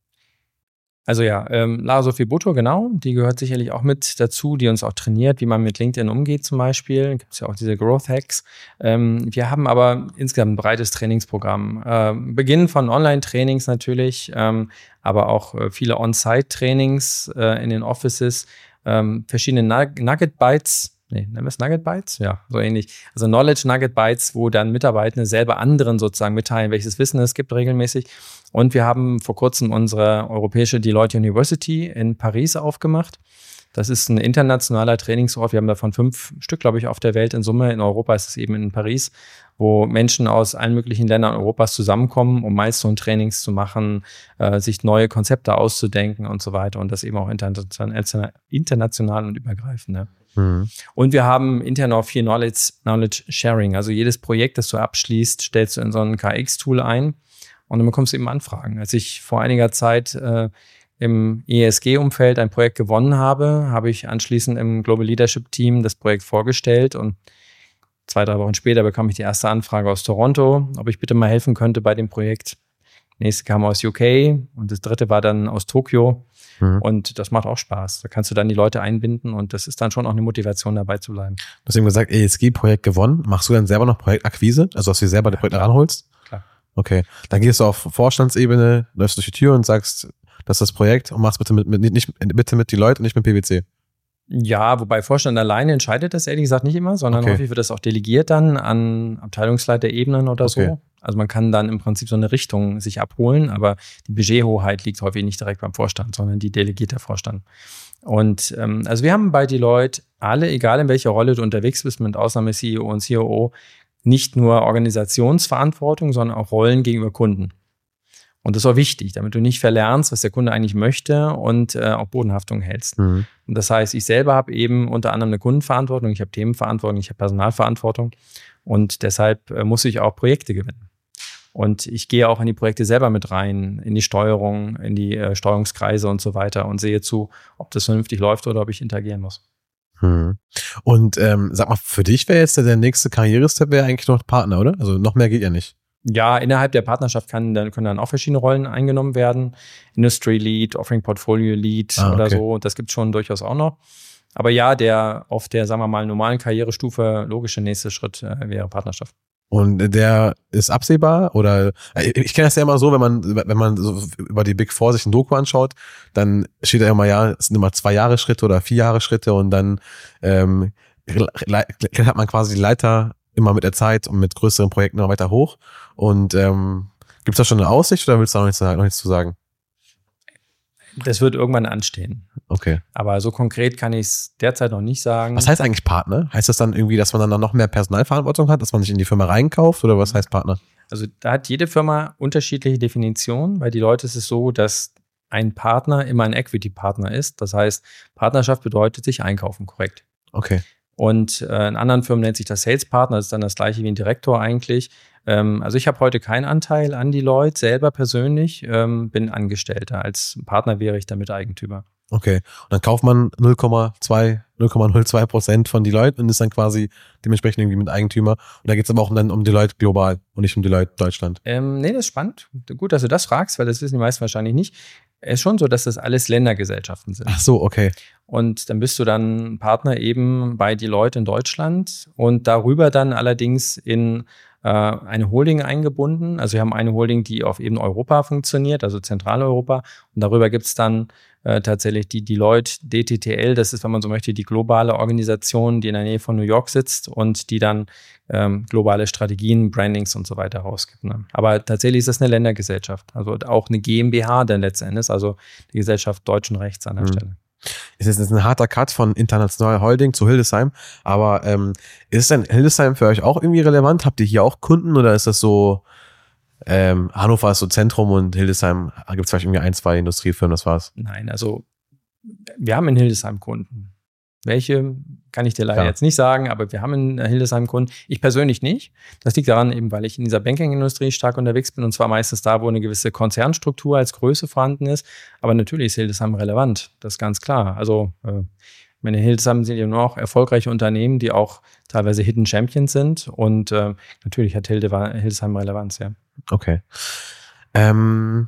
Also ja, ähm, Lara Sophie Butto, genau, die gehört sicherlich auch mit dazu, die uns auch trainiert, wie man mit LinkedIn umgeht zum Beispiel. Da gibt es ja auch diese Growth Hacks. Ähm, wir haben aber insgesamt ein breites Trainingsprogramm. Ähm, Beginn von Online-Trainings natürlich, ähm, aber auch äh, viele On-Site-Trainings äh, in den Offices, ähm, verschiedene Nugget-Bytes. Nee, nennen wir es Nugget Bytes? Ja, so ähnlich. Also Knowledge Nugget Bytes, wo dann Mitarbeitende selber anderen sozusagen mitteilen, welches Wissen es gibt regelmäßig. Und wir haben vor kurzem unsere europäische Deloitte University in Paris aufgemacht. Das ist ein internationaler Trainingsort. Wir haben davon fünf Stück, glaube ich, auf der Welt in Summe. In Europa ist es eben in Paris, wo Menschen aus allen möglichen Ländern Europas zusammenkommen, um Milestone-Trainings zu machen, äh, sich neue Konzepte auszudenken und so weiter. Und das eben auch international, international und übergreifend. Ne? Mhm. Und wir haben intern auch viel Knowledge, Knowledge Sharing. Also jedes Projekt, das du abschließt, stellst du in so ein K X-Tool ein und dann bekommst du eben Anfragen. Als ich vor einiger Zeit äh, im E S G-Umfeld ein Projekt gewonnen habe, habe ich anschließend im Global Leadership Team das Projekt vorgestellt und zwei, drei Wochen später bekam ich die erste Anfrage aus Toronto, ob ich bitte mal helfen könnte bei dem Projekt. Die nächste kam aus U K und das dritte war dann aus Tokio. Mhm. Und das macht auch Spaß. Da kannst du dann die Leute einbinden und das ist dann schon auch eine Motivation, dabei zu bleiben. Du hast eben gesagt, E S G-Projekt gewonnen. Machst du dann selber noch Projektakquise? Also, dass du dir selber die Projekte ranholst? Klar. Okay. Dann gehst du auf Vorstandsebene, läufst durch die Tür und sagst, das ist das Projekt und machst bitte mit, mit nicht, bitte mit die Leute und nicht mit P W C. Ja, wobei Vorstand alleine entscheidet das ehrlich gesagt nicht immer, sondern okay. häufig wird das auch delegiert dann an Abteilungsleiterebenen oder okay. so. Also man kann dann im Prinzip so eine Richtung sich abholen, aber die Budgethoheit liegt häufig nicht direkt beim Vorstand, sondern die delegiert der Vorstand. Und ähm, also wir haben bei Deloitte alle, egal in welcher Rolle du unterwegs bist, mit Ausnahme C E O und C O O, nicht nur Organisationsverantwortung, sondern auch Rollen gegenüber Kunden. Und das ist auch wichtig, damit du nicht verlernst, was der Kunde eigentlich möchte und äh, auch Bodenhaftung hältst. Mhm. Und das heißt, ich selber habe eben unter anderem eine Kundenverantwortung, ich habe Themenverantwortung, ich habe Personalverantwortung und deshalb äh, muss ich auch Projekte gewinnen. Und ich gehe auch in die Projekte selber mit rein, in die Steuerung, in die äh, Steuerungskreise und so weiter und sehe zu, ob das vernünftig läuft oder ob ich interagieren muss. Hm. Und ähm, sag mal, für dich wäre jetzt der nächste Karrierestep wäre eigentlich noch Partner, oder? Also noch mehr geht ja nicht. Ja, innerhalb der Partnerschaft kann, dann, können dann auch verschiedene Rollen eingenommen werden. Industry Lead, Offering Portfolio Lead ah, okay. oder so. Das gibt es schon durchaus auch noch. Aber ja, der auf der, sagen wir mal, normalen Karrierestufe logische nächste Schritt äh, wäre Partnerschaft. Und der ist absehbar? Oder ich kenne das ja immer so, wenn man, wenn man so über die Big Four sich ein Doku anschaut, dann steht da immer, ja, es sind immer zwei Jahre Schritte oder vier Jahre Schritte und dann ähm, hat man quasi die Leiter immer mit der Zeit und mit größeren Projekten noch weiter hoch. Und ähm, gibt es da schon eine Aussicht oder willst du da noch nichts, noch nichts zu sagen? Das wird irgendwann anstehen. Okay. Aber so konkret kann ich es derzeit noch nicht sagen. Was heißt eigentlich Partner? Heißt das dann irgendwie, dass man dann noch mehr Personalverantwortung hat, dass man sich in die Firma reinkauft oder was heißt Partner? Also da hat jede Firma unterschiedliche Definitionen. Bei Deloitte ist es so, dass ein Partner immer ein Equity-Partner ist. Das heißt, Partnerschaft bedeutet sich einkaufen, korrekt. Okay. Und äh, in anderen Firmen nennt sich das Sales-Partner, das ist dann das gleiche wie ein Direktor eigentlich. Ähm, also ich habe heute keinen Anteil an Deloitte selber persönlich, ähm, bin Angestellter. Als Partner wäre ich damit Eigentümer. Okay, und dann kauft man null Komma null zwei Prozent von Deloitte und ist dann quasi dementsprechend irgendwie mit Eigentümer. Und da geht es aber auch dann um Deloitte global und nicht um Deloitte Deutschland. Ähm, nee, das ist spannend. Gut, dass du das fragst, weil das wissen die meisten wahrscheinlich nicht. Es ist schon so, dass das alles Ländergesellschaften sind. Ach so, okay. Und dann bist du dann Partner eben bei Deloitte in Deutschland und darüber dann allerdings in äh, eine Holding eingebunden. Also wir haben eine Holding, die auf eben Europa funktioniert, also Zentraleuropa. Und darüber gibt es dann äh, tatsächlich die Deloitte D T T L. Das ist, wenn man so möchte, die globale Organisation, die in der Nähe von New York sitzt und die dann ähm, globale Strategien, Brandings und so weiter rausgibt. Ne? Aber tatsächlich ist das eine Ländergesellschaft. Also auch eine GmbH dann letzten Endes, also die Gesellschaft deutschen Rechts an der mhm. Stelle. Ist jetzt ein harter Cut von internationaler Holding zu Hildesheim, aber ähm, ist denn Hildesheim für euch auch irgendwie relevant? Habt ihr hier auch Kunden oder ist das so, ähm, Hannover ist so Zentrum und Hildesheim gibt es vielleicht irgendwie ein, zwei Industriefirmen, das war's? Nein, also wir haben in Hildesheim Kunden. Welche, kann ich dir leider ja. jetzt nicht sagen, aber wir haben in Hildesheim Kunden. Ich persönlich nicht. Das liegt daran, eben, weil ich in dieser Banking-Industrie stark unterwegs bin und zwar meistens da, wo eine gewisse Konzernstruktur als Größe vorhanden ist. Aber natürlich ist Hildesheim relevant, das ist ganz klar. Also äh, meine, Hildesheim sind ja nur auch erfolgreiche Unternehmen, die auch teilweise Hidden Champions sind. Und äh, natürlich hat Hilde, Hildesheim Relevanz, ja. Okay. Ähm,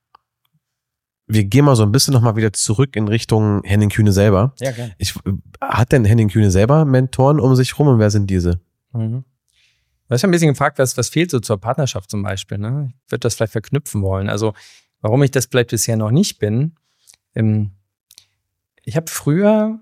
wir gehen mal so ein bisschen nochmal wieder zurück in Richtung Henning Kühne selber. Ja, gerne. Ich, hat denn Henning Kühne selber Mentoren um sich rum und wer sind diese? Mhm. Du hast ja ein bisschen gefragt, was, was fehlt so zur Partnerschaft zum Beispiel. Ne? Ich würde das vielleicht verknüpfen wollen. Also warum ich das vielleicht bisher noch nicht bin. Ähm, ich habe früher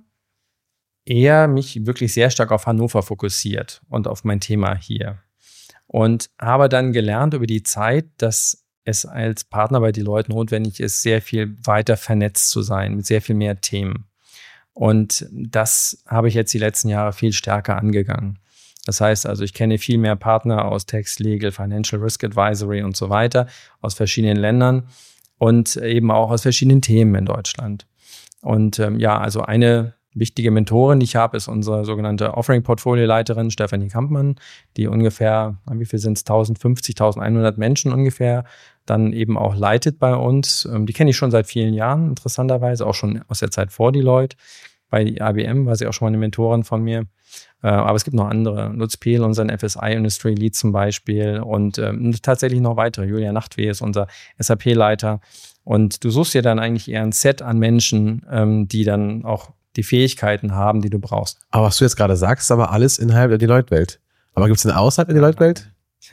eher mich wirklich sehr stark auf Hannover fokussiert und auf mein Thema hier. Und habe dann gelernt über die Zeit, dass es als Partner bei Deloitte notwendig ist, sehr viel weiter vernetzt zu sein, mit sehr viel mehr Themen. Und das habe ich jetzt die letzten Jahre viel stärker angegangen. Das heißt also, ich kenne viel mehr Partner aus Tax, Legal, Financial Risk Advisory und so weiter, aus verschiedenen Ländern und eben auch aus verschiedenen Themen in Deutschland. Und ähm, ja, also eine wichtige Mentorin, die ich habe, ist unsere sogenannte Offering-Portfolio-Leiterin Stefanie Kampmann, die ungefähr, wie viel sind es, tausendfünfzig, eintausendeinhundert Menschen ungefähr, dann eben auch leitet bei uns. Die kenne ich schon seit vielen Jahren, interessanterweise, auch schon aus der Zeit vor Deloitte. Bei I B M war sie auch schon mal eine Mentorin von mir. Aber es gibt noch andere. Lutz Pehl, unseren F S I Industry Lead zum Beispiel und ähm, tatsächlich noch weitere. Julia Nachtweh ist unser S A P-Leiter. Und du suchst dir dann eigentlich eher ein Set an Menschen, ähm, die dann auch die Fähigkeiten haben, die du brauchst. Aber was du jetzt gerade sagst, ist aber alles innerhalb der Deloitte-Welt. Aber gibt es eine außerhalb der Deloitte-Welt?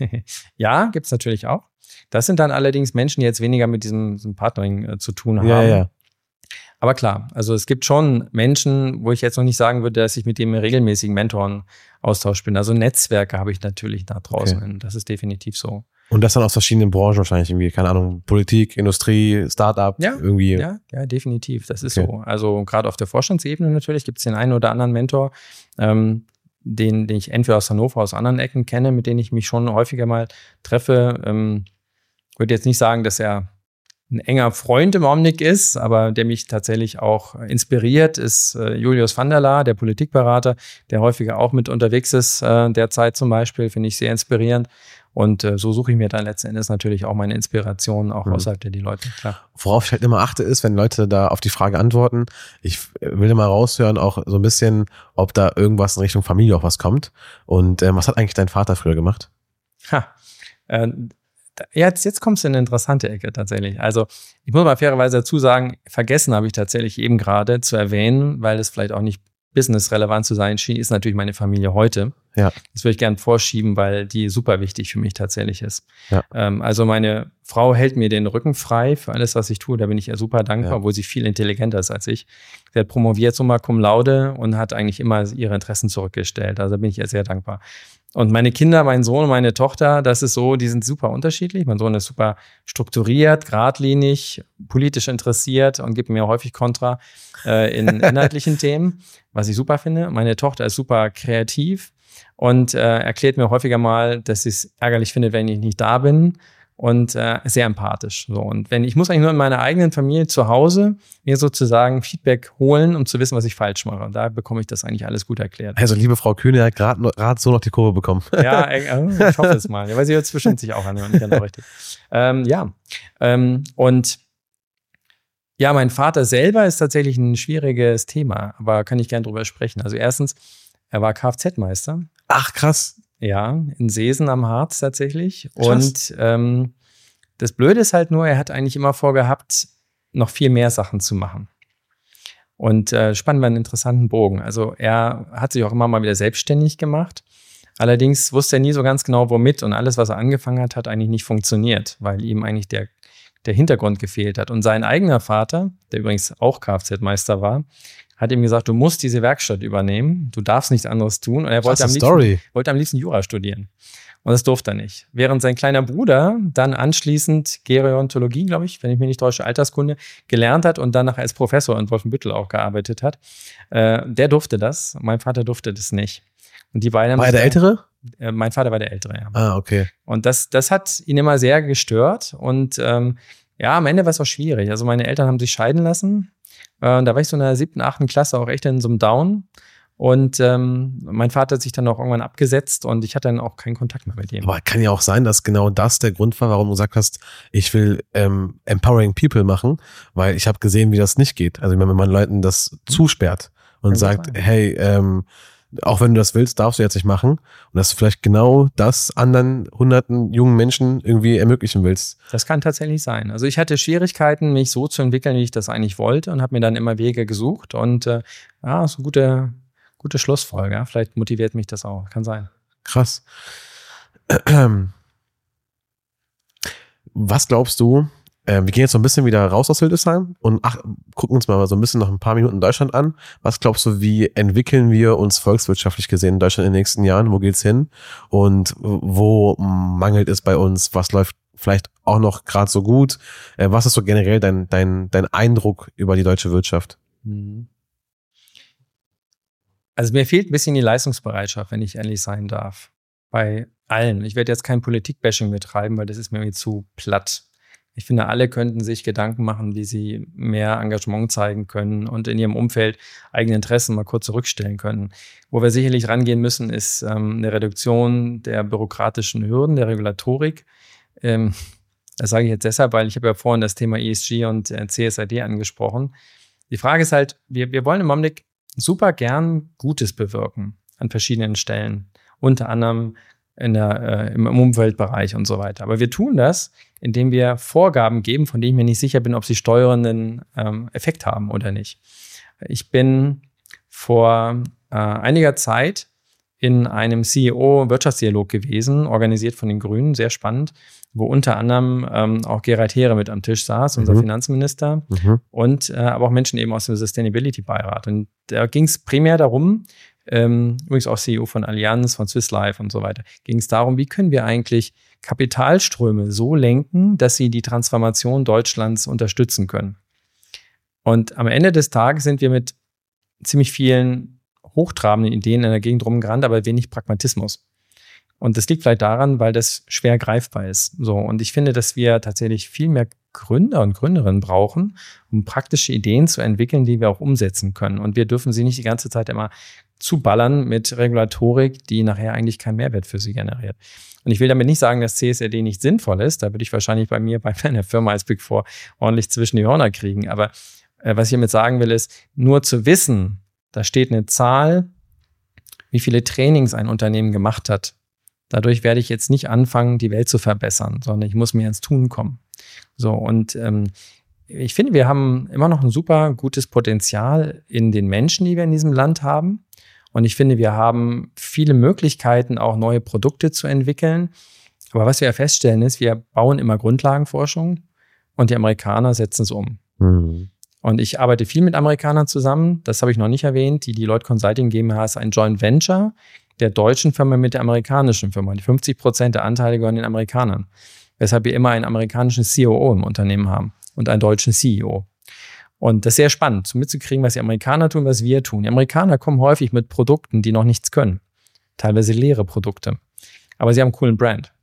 Ja, gibt es natürlich auch. Das sind dann allerdings Menschen, die jetzt weniger mit diesem, diesem Partnering äh, zu tun haben. Ja, ja. Aber klar, also es gibt schon Menschen, wo ich jetzt noch nicht sagen würde, dass ich mit dem regelmäßigen Mentoren Austausch bin. Also Netzwerke habe ich natürlich da draußen. Okay. Das ist definitiv so. Und das dann aus verschiedenen Branchen wahrscheinlich irgendwie, keine Ahnung, Politik, Industrie, Startup, ja, irgendwie. Ja, ja, definitiv. Das ist okay. so. Also gerade auf der Vorstandsebene natürlich gibt es den einen oder anderen Mentor, ähm, den, den ich entweder aus Hannover, aus anderen Ecken kenne, mit denen ich mich schon häufiger mal treffe. Ähm, würde jetzt nicht sagen, dass er ein enger Freund im Augenblick ist, aber der mich tatsächlich auch inspiriert, ist äh, Julius van der Laar, der Politikberater, der häufiger auch mit unterwegs ist, äh, derzeit zum Beispiel, finde ich sehr inspirierend. Und äh, so suche ich mir dann letzten Endes natürlich auch meine Inspirationen auch mhm. außerhalb der Deloitte, klar. Worauf ich halt immer achte, ist, wenn Leute da auf die Frage antworten, ich will mal raushören, auch so ein bisschen, ob da irgendwas in Richtung Familie auch was kommt. Und ähm, was hat eigentlich dein Vater früher gemacht? Ha, äh, Jetzt, jetzt kommst du in eine interessante Ecke tatsächlich. Also ich muss mal fairerweise dazu sagen, vergessen habe ich tatsächlich eben gerade zu erwähnen, weil es vielleicht auch nicht businessrelevant zu sein schien, ist natürlich meine Familie heute. Ja. Das würde ich gerne vorschieben, weil die super wichtig für mich tatsächlich ist. Ja. Ähm, also meine Frau hält mir den Rücken frei für alles, was ich tue. Da bin ich ihr super dankbar, ja. obwohl sie viel intelligenter ist als ich. Sie hat promoviert summa cum laude und hat eigentlich immer ihre Interessen zurückgestellt. Also da bin ich ihr sehr dankbar. Und meine Kinder, mein Sohn und meine Tochter, das ist so, die sind super unterschiedlich. Mein Sohn ist super strukturiert, geradlinig, politisch interessiert und gibt mir häufig Kontra äh, in inhaltlichen Themen, was ich super finde. Meine Tochter ist super kreativ und äh, erklärt mir häufiger mal, dass sie es ärgerlich findet, wenn ich nicht da bin. Und äh, sehr empathisch. So. Und wenn ich muss eigentlich nur in meiner eigenen Familie zu Hause mir sozusagen Feedback holen, um zu wissen, was ich falsch mache. Und da bekomme ich das eigentlich alles gut erklärt. Also liebe Frau Kühne hat gerade so noch die Kurve bekommen. Ja, äh, ich hoffe es mal. Ja, weil sie hört es bestimmt sich auch an. Nicht genau richtig. Ähm, ja, ähm, und ja, mein Vater selber ist tatsächlich ein schwieriges Thema, aber kann ich gerne drüber sprechen. Also erstens, er war Kfz-Meister. Ach, krass. Ja, in Seesen am Harz tatsächlich. Krass. Und ähm, das Blöde ist halt nur, er hat eigentlich immer vorgehabt, noch viel mehr Sachen zu machen. Und äh, spannen wir einen interessanten Bogen. Also er hat sich auch immer mal wieder selbstständig gemacht. Allerdings wusste er nie so ganz genau, womit. Und alles, was er angefangen hat, hat eigentlich nicht funktioniert, weil ihm eigentlich der, der Hintergrund gefehlt hat. Und sein eigener Vater, der übrigens auch Kfz-Meister war, hat ihm gesagt, du musst diese Werkstatt übernehmen, du darfst nichts anderes tun. Und er wollte am, liebsten, wollte am liebsten Jura studieren. Und das durfte er nicht. Während sein kleiner Bruder dann anschließend Gerontologie, glaube ich, wenn ich mich nicht täusche, Alterskunde, gelernt hat und dann nachher als Professor in Wolfenbüttel auch gearbeitet hat, äh, der durfte das. Mein Vater durfte das nicht. Und die beiden war er der Ältere? Äh, mein Vater war der Ältere, ja. Ah, okay. Und das, das hat ihn immer sehr gestört. Und ähm, ja, am Ende war es auch schwierig. Also meine Eltern haben sich scheiden lassen. Und da war ich so in der siebten, achten Klasse auch echt in so einem Down. Und ähm, mein Vater hat sich dann auch irgendwann abgesetzt und ich hatte dann auch keinen Kontakt mehr mit ihm. Aber kann ja auch sein, dass genau das der Grund war, warum du gesagt hast, ich will ähm, Empowering People machen, weil ich habe gesehen, wie das nicht geht. Also wenn man Leuten das zusperrt und sagt, hey, ähm, auch wenn du das willst, darfst du jetzt nicht machen. Und dass du vielleicht genau das anderen hunderten jungen Menschen irgendwie ermöglichen willst. Das kann tatsächlich sein. Also ich hatte Schwierigkeiten, mich so zu entwickeln, wie ich das eigentlich wollte und habe mir dann immer Wege gesucht. Und äh, ja, so eine gute, gute Schlussfolge. Ja? Vielleicht motiviert mich das auch. Kann sein. Krass. Was glaubst du, äh, wir gehen jetzt so ein bisschen wieder raus aus Hildesheim und ach, gucken uns mal so ein bisschen noch ein paar Minuten Deutschland an. Was glaubst du, wie entwickeln wir uns volkswirtschaftlich gesehen in Deutschland in den nächsten Jahren? Wo geht's hin? Und wo mangelt es bei uns? Was läuft vielleicht auch noch gerade so gut? Äh, was ist so generell dein, dein, dein Eindruck über die deutsche Wirtschaft? Also mir fehlt ein bisschen die Leistungsbereitschaft, wenn ich ehrlich sein darf. Bei allen. Ich werde jetzt kein Politik-Bashing betreiben, weil das ist mir irgendwie zu platt. Ich finde, alle könnten sich Gedanken machen, wie sie mehr Engagement zeigen können und in ihrem Umfeld eigene Interessen mal kurz zurückstellen können. Wo wir sicherlich rangehen müssen, ist ähm, eine Reduktion der bürokratischen Hürden, der Regulatorik. Ähm, das sage ich jetzt deshalb, weil ich habe ja vorhin das Thema E S G und äh, C S R D angesprochen. Die Frage ist halt, wir, wir wollen im Augenblick super gern Gutes bewirken an verschiedenen Stellen. Unter anderem in der, äh, im Umweltbereich und so weiter. Aber wir tun das, indem wir Vorgaben geben, von denen ich mir nicht sicher bin, ob sie steuernden ähm, Effekt haben oder nicht. Ich bin vor äh, einiger Zeit in einem C E O-Wirtschaftsdialog gewesen, organisiert von den Grünen, sehr spannend, wo unter anderem ähm, auch Gerald Heere mit am Tisch saß, unser mhm. Finanzminister, mhm. und äh, aber auch Menschen eben aus dem Sustainability-Beirat. Und da ging es primär darum, ähm, übrigens auch C E O von Allianz, von Swiss Life und so weiter, ging es darum, wie können wir eigentlich Kapitalströme so lenken, dass sie die Transformation Deutschlands unterstützen können. Und am Ende des Tages sind wir mit ziemlich vielen hochtrabenden Ideen in der Gegend rumgerannt, aber wenig Pragmatismus. Und das liegt vielleicht daran, weil das schwer greifbar ist. So, und ich finde, dass wir tatsächlich viel mehr Gründer und Gründerinnen brauchen, um praktische Ideen zu entwickeln, die wir auch umsetzen können. Und wir dürfen sie nicht die ganze Zeit immer zuballern mit Regulatorik, die nachher eigentlich keinen Mehrwert für sie generiert. Und ich will damit nicht sagen, dass C S R D nicht sinnvoll ist. Da würde ich wahrscheinlich bei mir, bei meiner Firma als Big Four ordentlich zwischen die Hörner kriegen. Aber äh, was ich damit sagen will, ist, nur zu wissen, da steht eine Zahl, wie viele Trainings ein Unternehmen gemacht hat. Dadurch werde ich jetzt nicht anfangen, die Welt zu verbessern, sondern ich muss mir ins Tun kommen. So, und ähm, ich finde, wir haben immer noch ein super gutes Potenzial in den Menschen, die wir in diesem Land haben. Und ich finde, wir haben viele Möglichkeiten, auch neue Produkte zu entwickeln. Aber was wir ja feststellen ist, wir bauen immer Grundlagenforschung und die Amerikaner setzen es um. Mhm. Und ich arbeite viel mit Amerikanern zusammen. Das habe ich noch nicht erwähnt. Die Deloitte Consulting GmbH ist ein Joint Venture der deutschen Firma mit der amerikanischen Firma. Die fünfzig Prozent der Anteile gehören den Amerikanern. Weshalb wir immer einen amerikanischen C O O im Unternehmen haben und einen deutschen C E O. Und das ist sehr spannend, so mitzukriegen, was die Amerikaner tun, was wir tun. Die Amerikaner kommen häufig mit Produkten, die noch nichts können. Teilweise leere Produkte. Aber sie haben einen coolen Brand.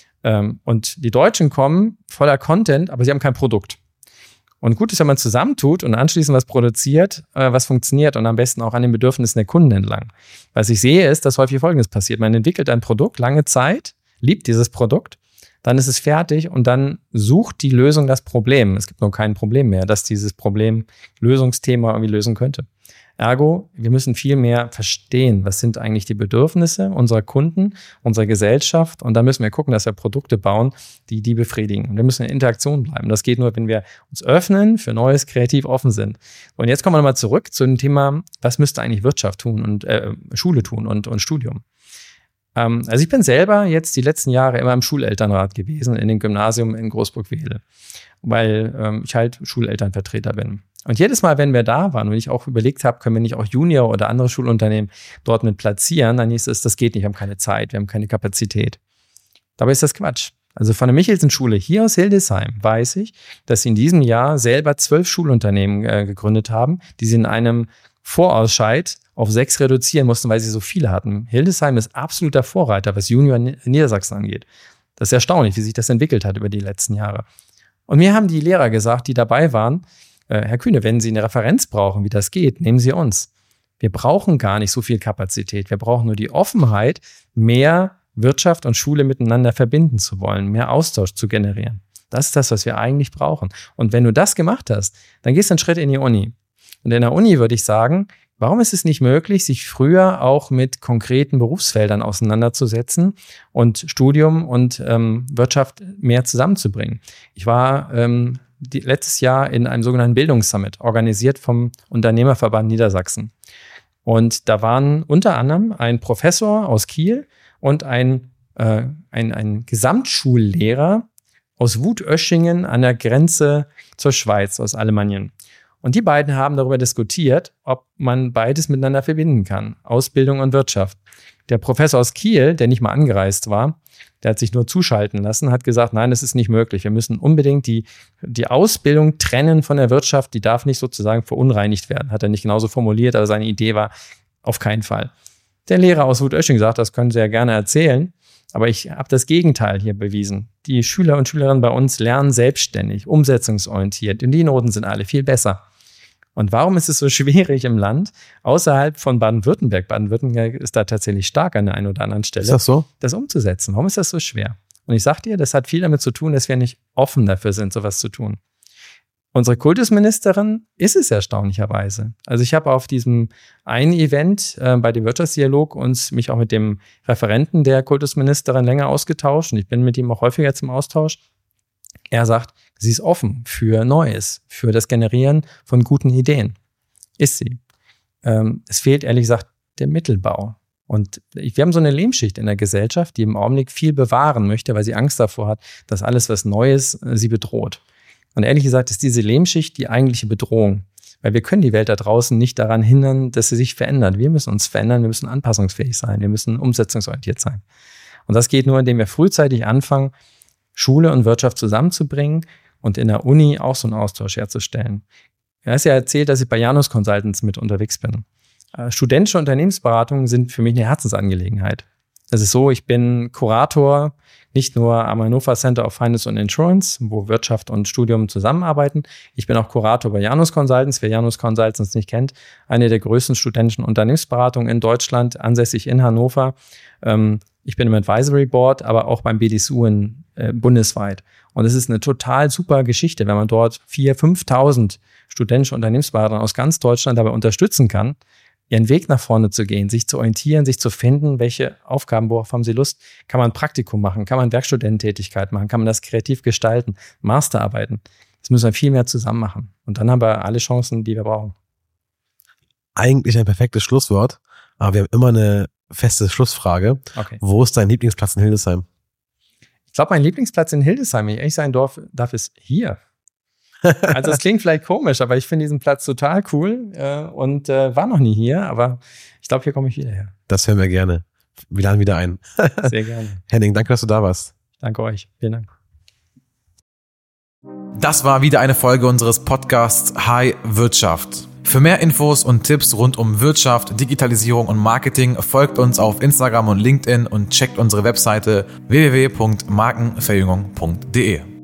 Und die Deutschen kommen voller Content, aber sie haben kein Produkt. Und gut ist, wenn man zusammentut und anschließend was produziert, was funktioniert und am besten auch an den Bedürfnissen der Kunden entlang. Was ich sehe, ist, dass häufig Folgendes passiert. Man entwickelt ein Produkt lange Zeit, liebt dieses Produkt, dann ist es fertig und dann sucht die Lösung das Problem. Es gibt noch kein Problem mehr, das dieses Problem, Lösungsthema irgendwie lösen könnte. Ergo, wir müssen viel mehr verstehen, was sind eigentlich die Bedürfnisse unserer Kunden, unserer Gesellschaft, und dann müssen wir gucken, dass wir Produkte bauen, die die befriedigen. Und wir müssen in Interaktion bleiben. Das geht nur, wenn wir uns öffnen, für Neues kreativ offen sind. Und jetzt kommen wir nochmal zurück zu dem Thema, was müsste eigentlich Wirtschaft tun und äh, Schule tun und, und Studium. Ähm, also ich bin selber jetzt die letzten Jahre immer im Schulelternrat gewesen, in dem Gymnasium in Großburg-Wedel, weil ähm, ich halt Schulelternvertreter bin. Und jedes Mal, wenn wir da waren und ich auch überlegt habe, können wir nicht auch Junior oder andere Schulunternehmen dort mit platzieren, dann hieß es, das geht nicht, wir haben keine Zeit, wir haben keine Kapazität. Dabei ist das Quatsch. Also von der Michelsen-Schule hier aus Hildesheim weiß ich, dass sie in diesem Jahr selber zwölf Schulunternehmen äh, gegründet haben, die sie in einem Vorausscheid auf sechs reduzieren mussten, weil sie so viele hatten. Hildesheim ist absoluter Vorreiter, was Junior in Niedersachsen angeht. Das ist erstaunlich, wie sich das entwickelt hat über die letzten Jahre. Und mir haben die Lehrer gesagt, die dabei waren, Herr Kühne, wenn Sie eine Referenz brauchen, wie das geht, nehmen Sie uns. Wir brauchen gar nicht so viel Kapazität. Wir brauchen nur die Offenheit, mehr Wirtschaft und Schule miteinander verbinden zu wollen, mehr Austausch zu generieren. Das ist das, was wir eigentlich brauchen. Und wenn du das gemacht hast, dann gehst du einen Schritt in die Uni. Und in der Uni würde ich sagen, Warum ist es nicht möglich, sich früher auch mit konkreten Berufsfeldern auseinanderzusetzen und Studium und ähm, Wirtschaft mehr zusammenzubringen? Ich war ähm, die, letztes Jahr in einem sogenannten Bildungssummit, organisiert vom Unternehmerverband Niedersachsen. Und da waren unter anderem ein Professor aus Kiel und ein, äh, ein, ein Gesamtschullehrer aus Wutöschingen an der Grenze zur Schweiz, aus Alemannien. Und die beiden haben darüber diskutiert, ob man beides miteinander verbinden kann, Ausbildung und Wirtschaft. Der Professor aus Kiel, der nicht mal angereist war, der hat sich nur zuschalten lassen, hat gesagt, nein, das ist nicht möglich. Wir müssen unbedingt die, die Ausbildung trennen von der Wirtschaft, die darf nicht sozusagen verunreinigt werden. Hat er nicht genauso formuliert, aber seine Idee war auf keinen Fall. Der Lehrer aus Wutösching sagt, das können Sie ja gerne erzählen, aber ich habe das Gegenteil hier bewiesen. Die Schüler und Schülerinnen bei uns lernen selbstständig, umsetzungsorientiert und die Noten sind alle viel besser. Und warum ist es so schwierig im Land, außerhalb von Baden-Württemberg, Baden-Württemberg ist da tatsächlich stark an der einen oder anderen Stelle, ist das so? Das umzusetzen? Warum ist das so schwer? Und ich sag dir, das hat viel damit zu tun, dass wir nicht offen dafür sind, sowas zu tun. Unsere Kultusministerin ist es erstaunlicherweise. Also ich habe auf diesem einen Event äh, bei dem Wirtschaftsdialog uns mich auch mit dem Referenten der Kultusministerin länger ausgetauscht und ich bin mit ihm auch häufiger zum Austausch. Er sagt, sie ist offen für Neues, für das Generieren von guten Ideen. Ist sie. Ähm, es fehlt ehrlich gesagt der Mittelbau. Und wir haben so eine Lehmschicht in der Gesellschaft, die im Augenblick viel bewahren möchte, weil sie Angst davor hat, dass alles, was Neues, äh, sie bedroht. Und ehrlich gesagt ist diese Lehmschicht die eigentliche Bedrohung. Weil wir können die Welt da draußen nicht daran hindern, dass sie sich verändert. Wir müssen uns verändern, wir müssen anpassungsfähig sein, wir müssen umsetzungsorientiert sein. Und das geht nur, indem wir frühzeitig anfangen, Schule und Wirtschaft zusammenzubringen und in der Uni auch so einen Austausch herzustellen. Er hat ja erzählt, dass ich bei Janus Consultants mit unterwegs bin. Äh, studentische Unternehmensberatungen sind für mich eine Herzensangelegenheit. Es ist so, ich bin Kurator, nicht nur am Hannover Center of Finance and Insurance, wo Wirtschaft und Studium zusammenarbeiten. Ich bin auch Kurator bei Janus Consultants. Wer Janus Consultants nicht kennt, eine der größten studentischen Unternehmensberatungen in Deutschland, ansässig in Hannover. Ähm, ich bin im Advisory Board, aber auch beim B D S U in, äh, bundesweit. Und es ist eine total super Geschichte, wenn man dort viertausend, fünftausend studentische Unternehmensberater aus ganz Deutschland dabei unterstützen kann, ihren Weg nach vorne zu gehen, sich zu orientieren, sich zu finden, welche Aufgaben, worauf haben sie Lust, kann man ein Praktikum machen, kann man Werkstudententätigkeit machen, kann man das kreativ gestalten, Masterarbeiten. Das müssen wir viel mehr zusammen machen. Und dann haben wir alle Chancen, die wir brauchen. Eigentlich ein perfektes Schlusswort, aber wir haben immer eine feste Schlussfrage. Okay. Wo ist dein Lieblingsplatz in Hildesheim? Ich glaube, mein Lieblingsplatz in Hildesheim, wenn ich ehrlich sein darf, darf ist hier. Also es klingt vielleicht komisch, aber ich finde diesen Platz total cool äh, und äh, war noch nie hier, aber ich glaube, hier komme ich wieder her. Das hören wir gerne. Wir laden wieder ein. Sehr gerne. Henning, danke, dass du da warst. Danke euch. Vielen Dank. Das war wieder eine Folge unseres Podcasts Hi Wirtschaft. Für mehr Infos und Tipps rund um Wirtschaft, Digitalisierung und Marketing folgt uns auf Instagram und LinkedIn und checkt unsere Webseite w w w punkt markenverjüngung punkt d e.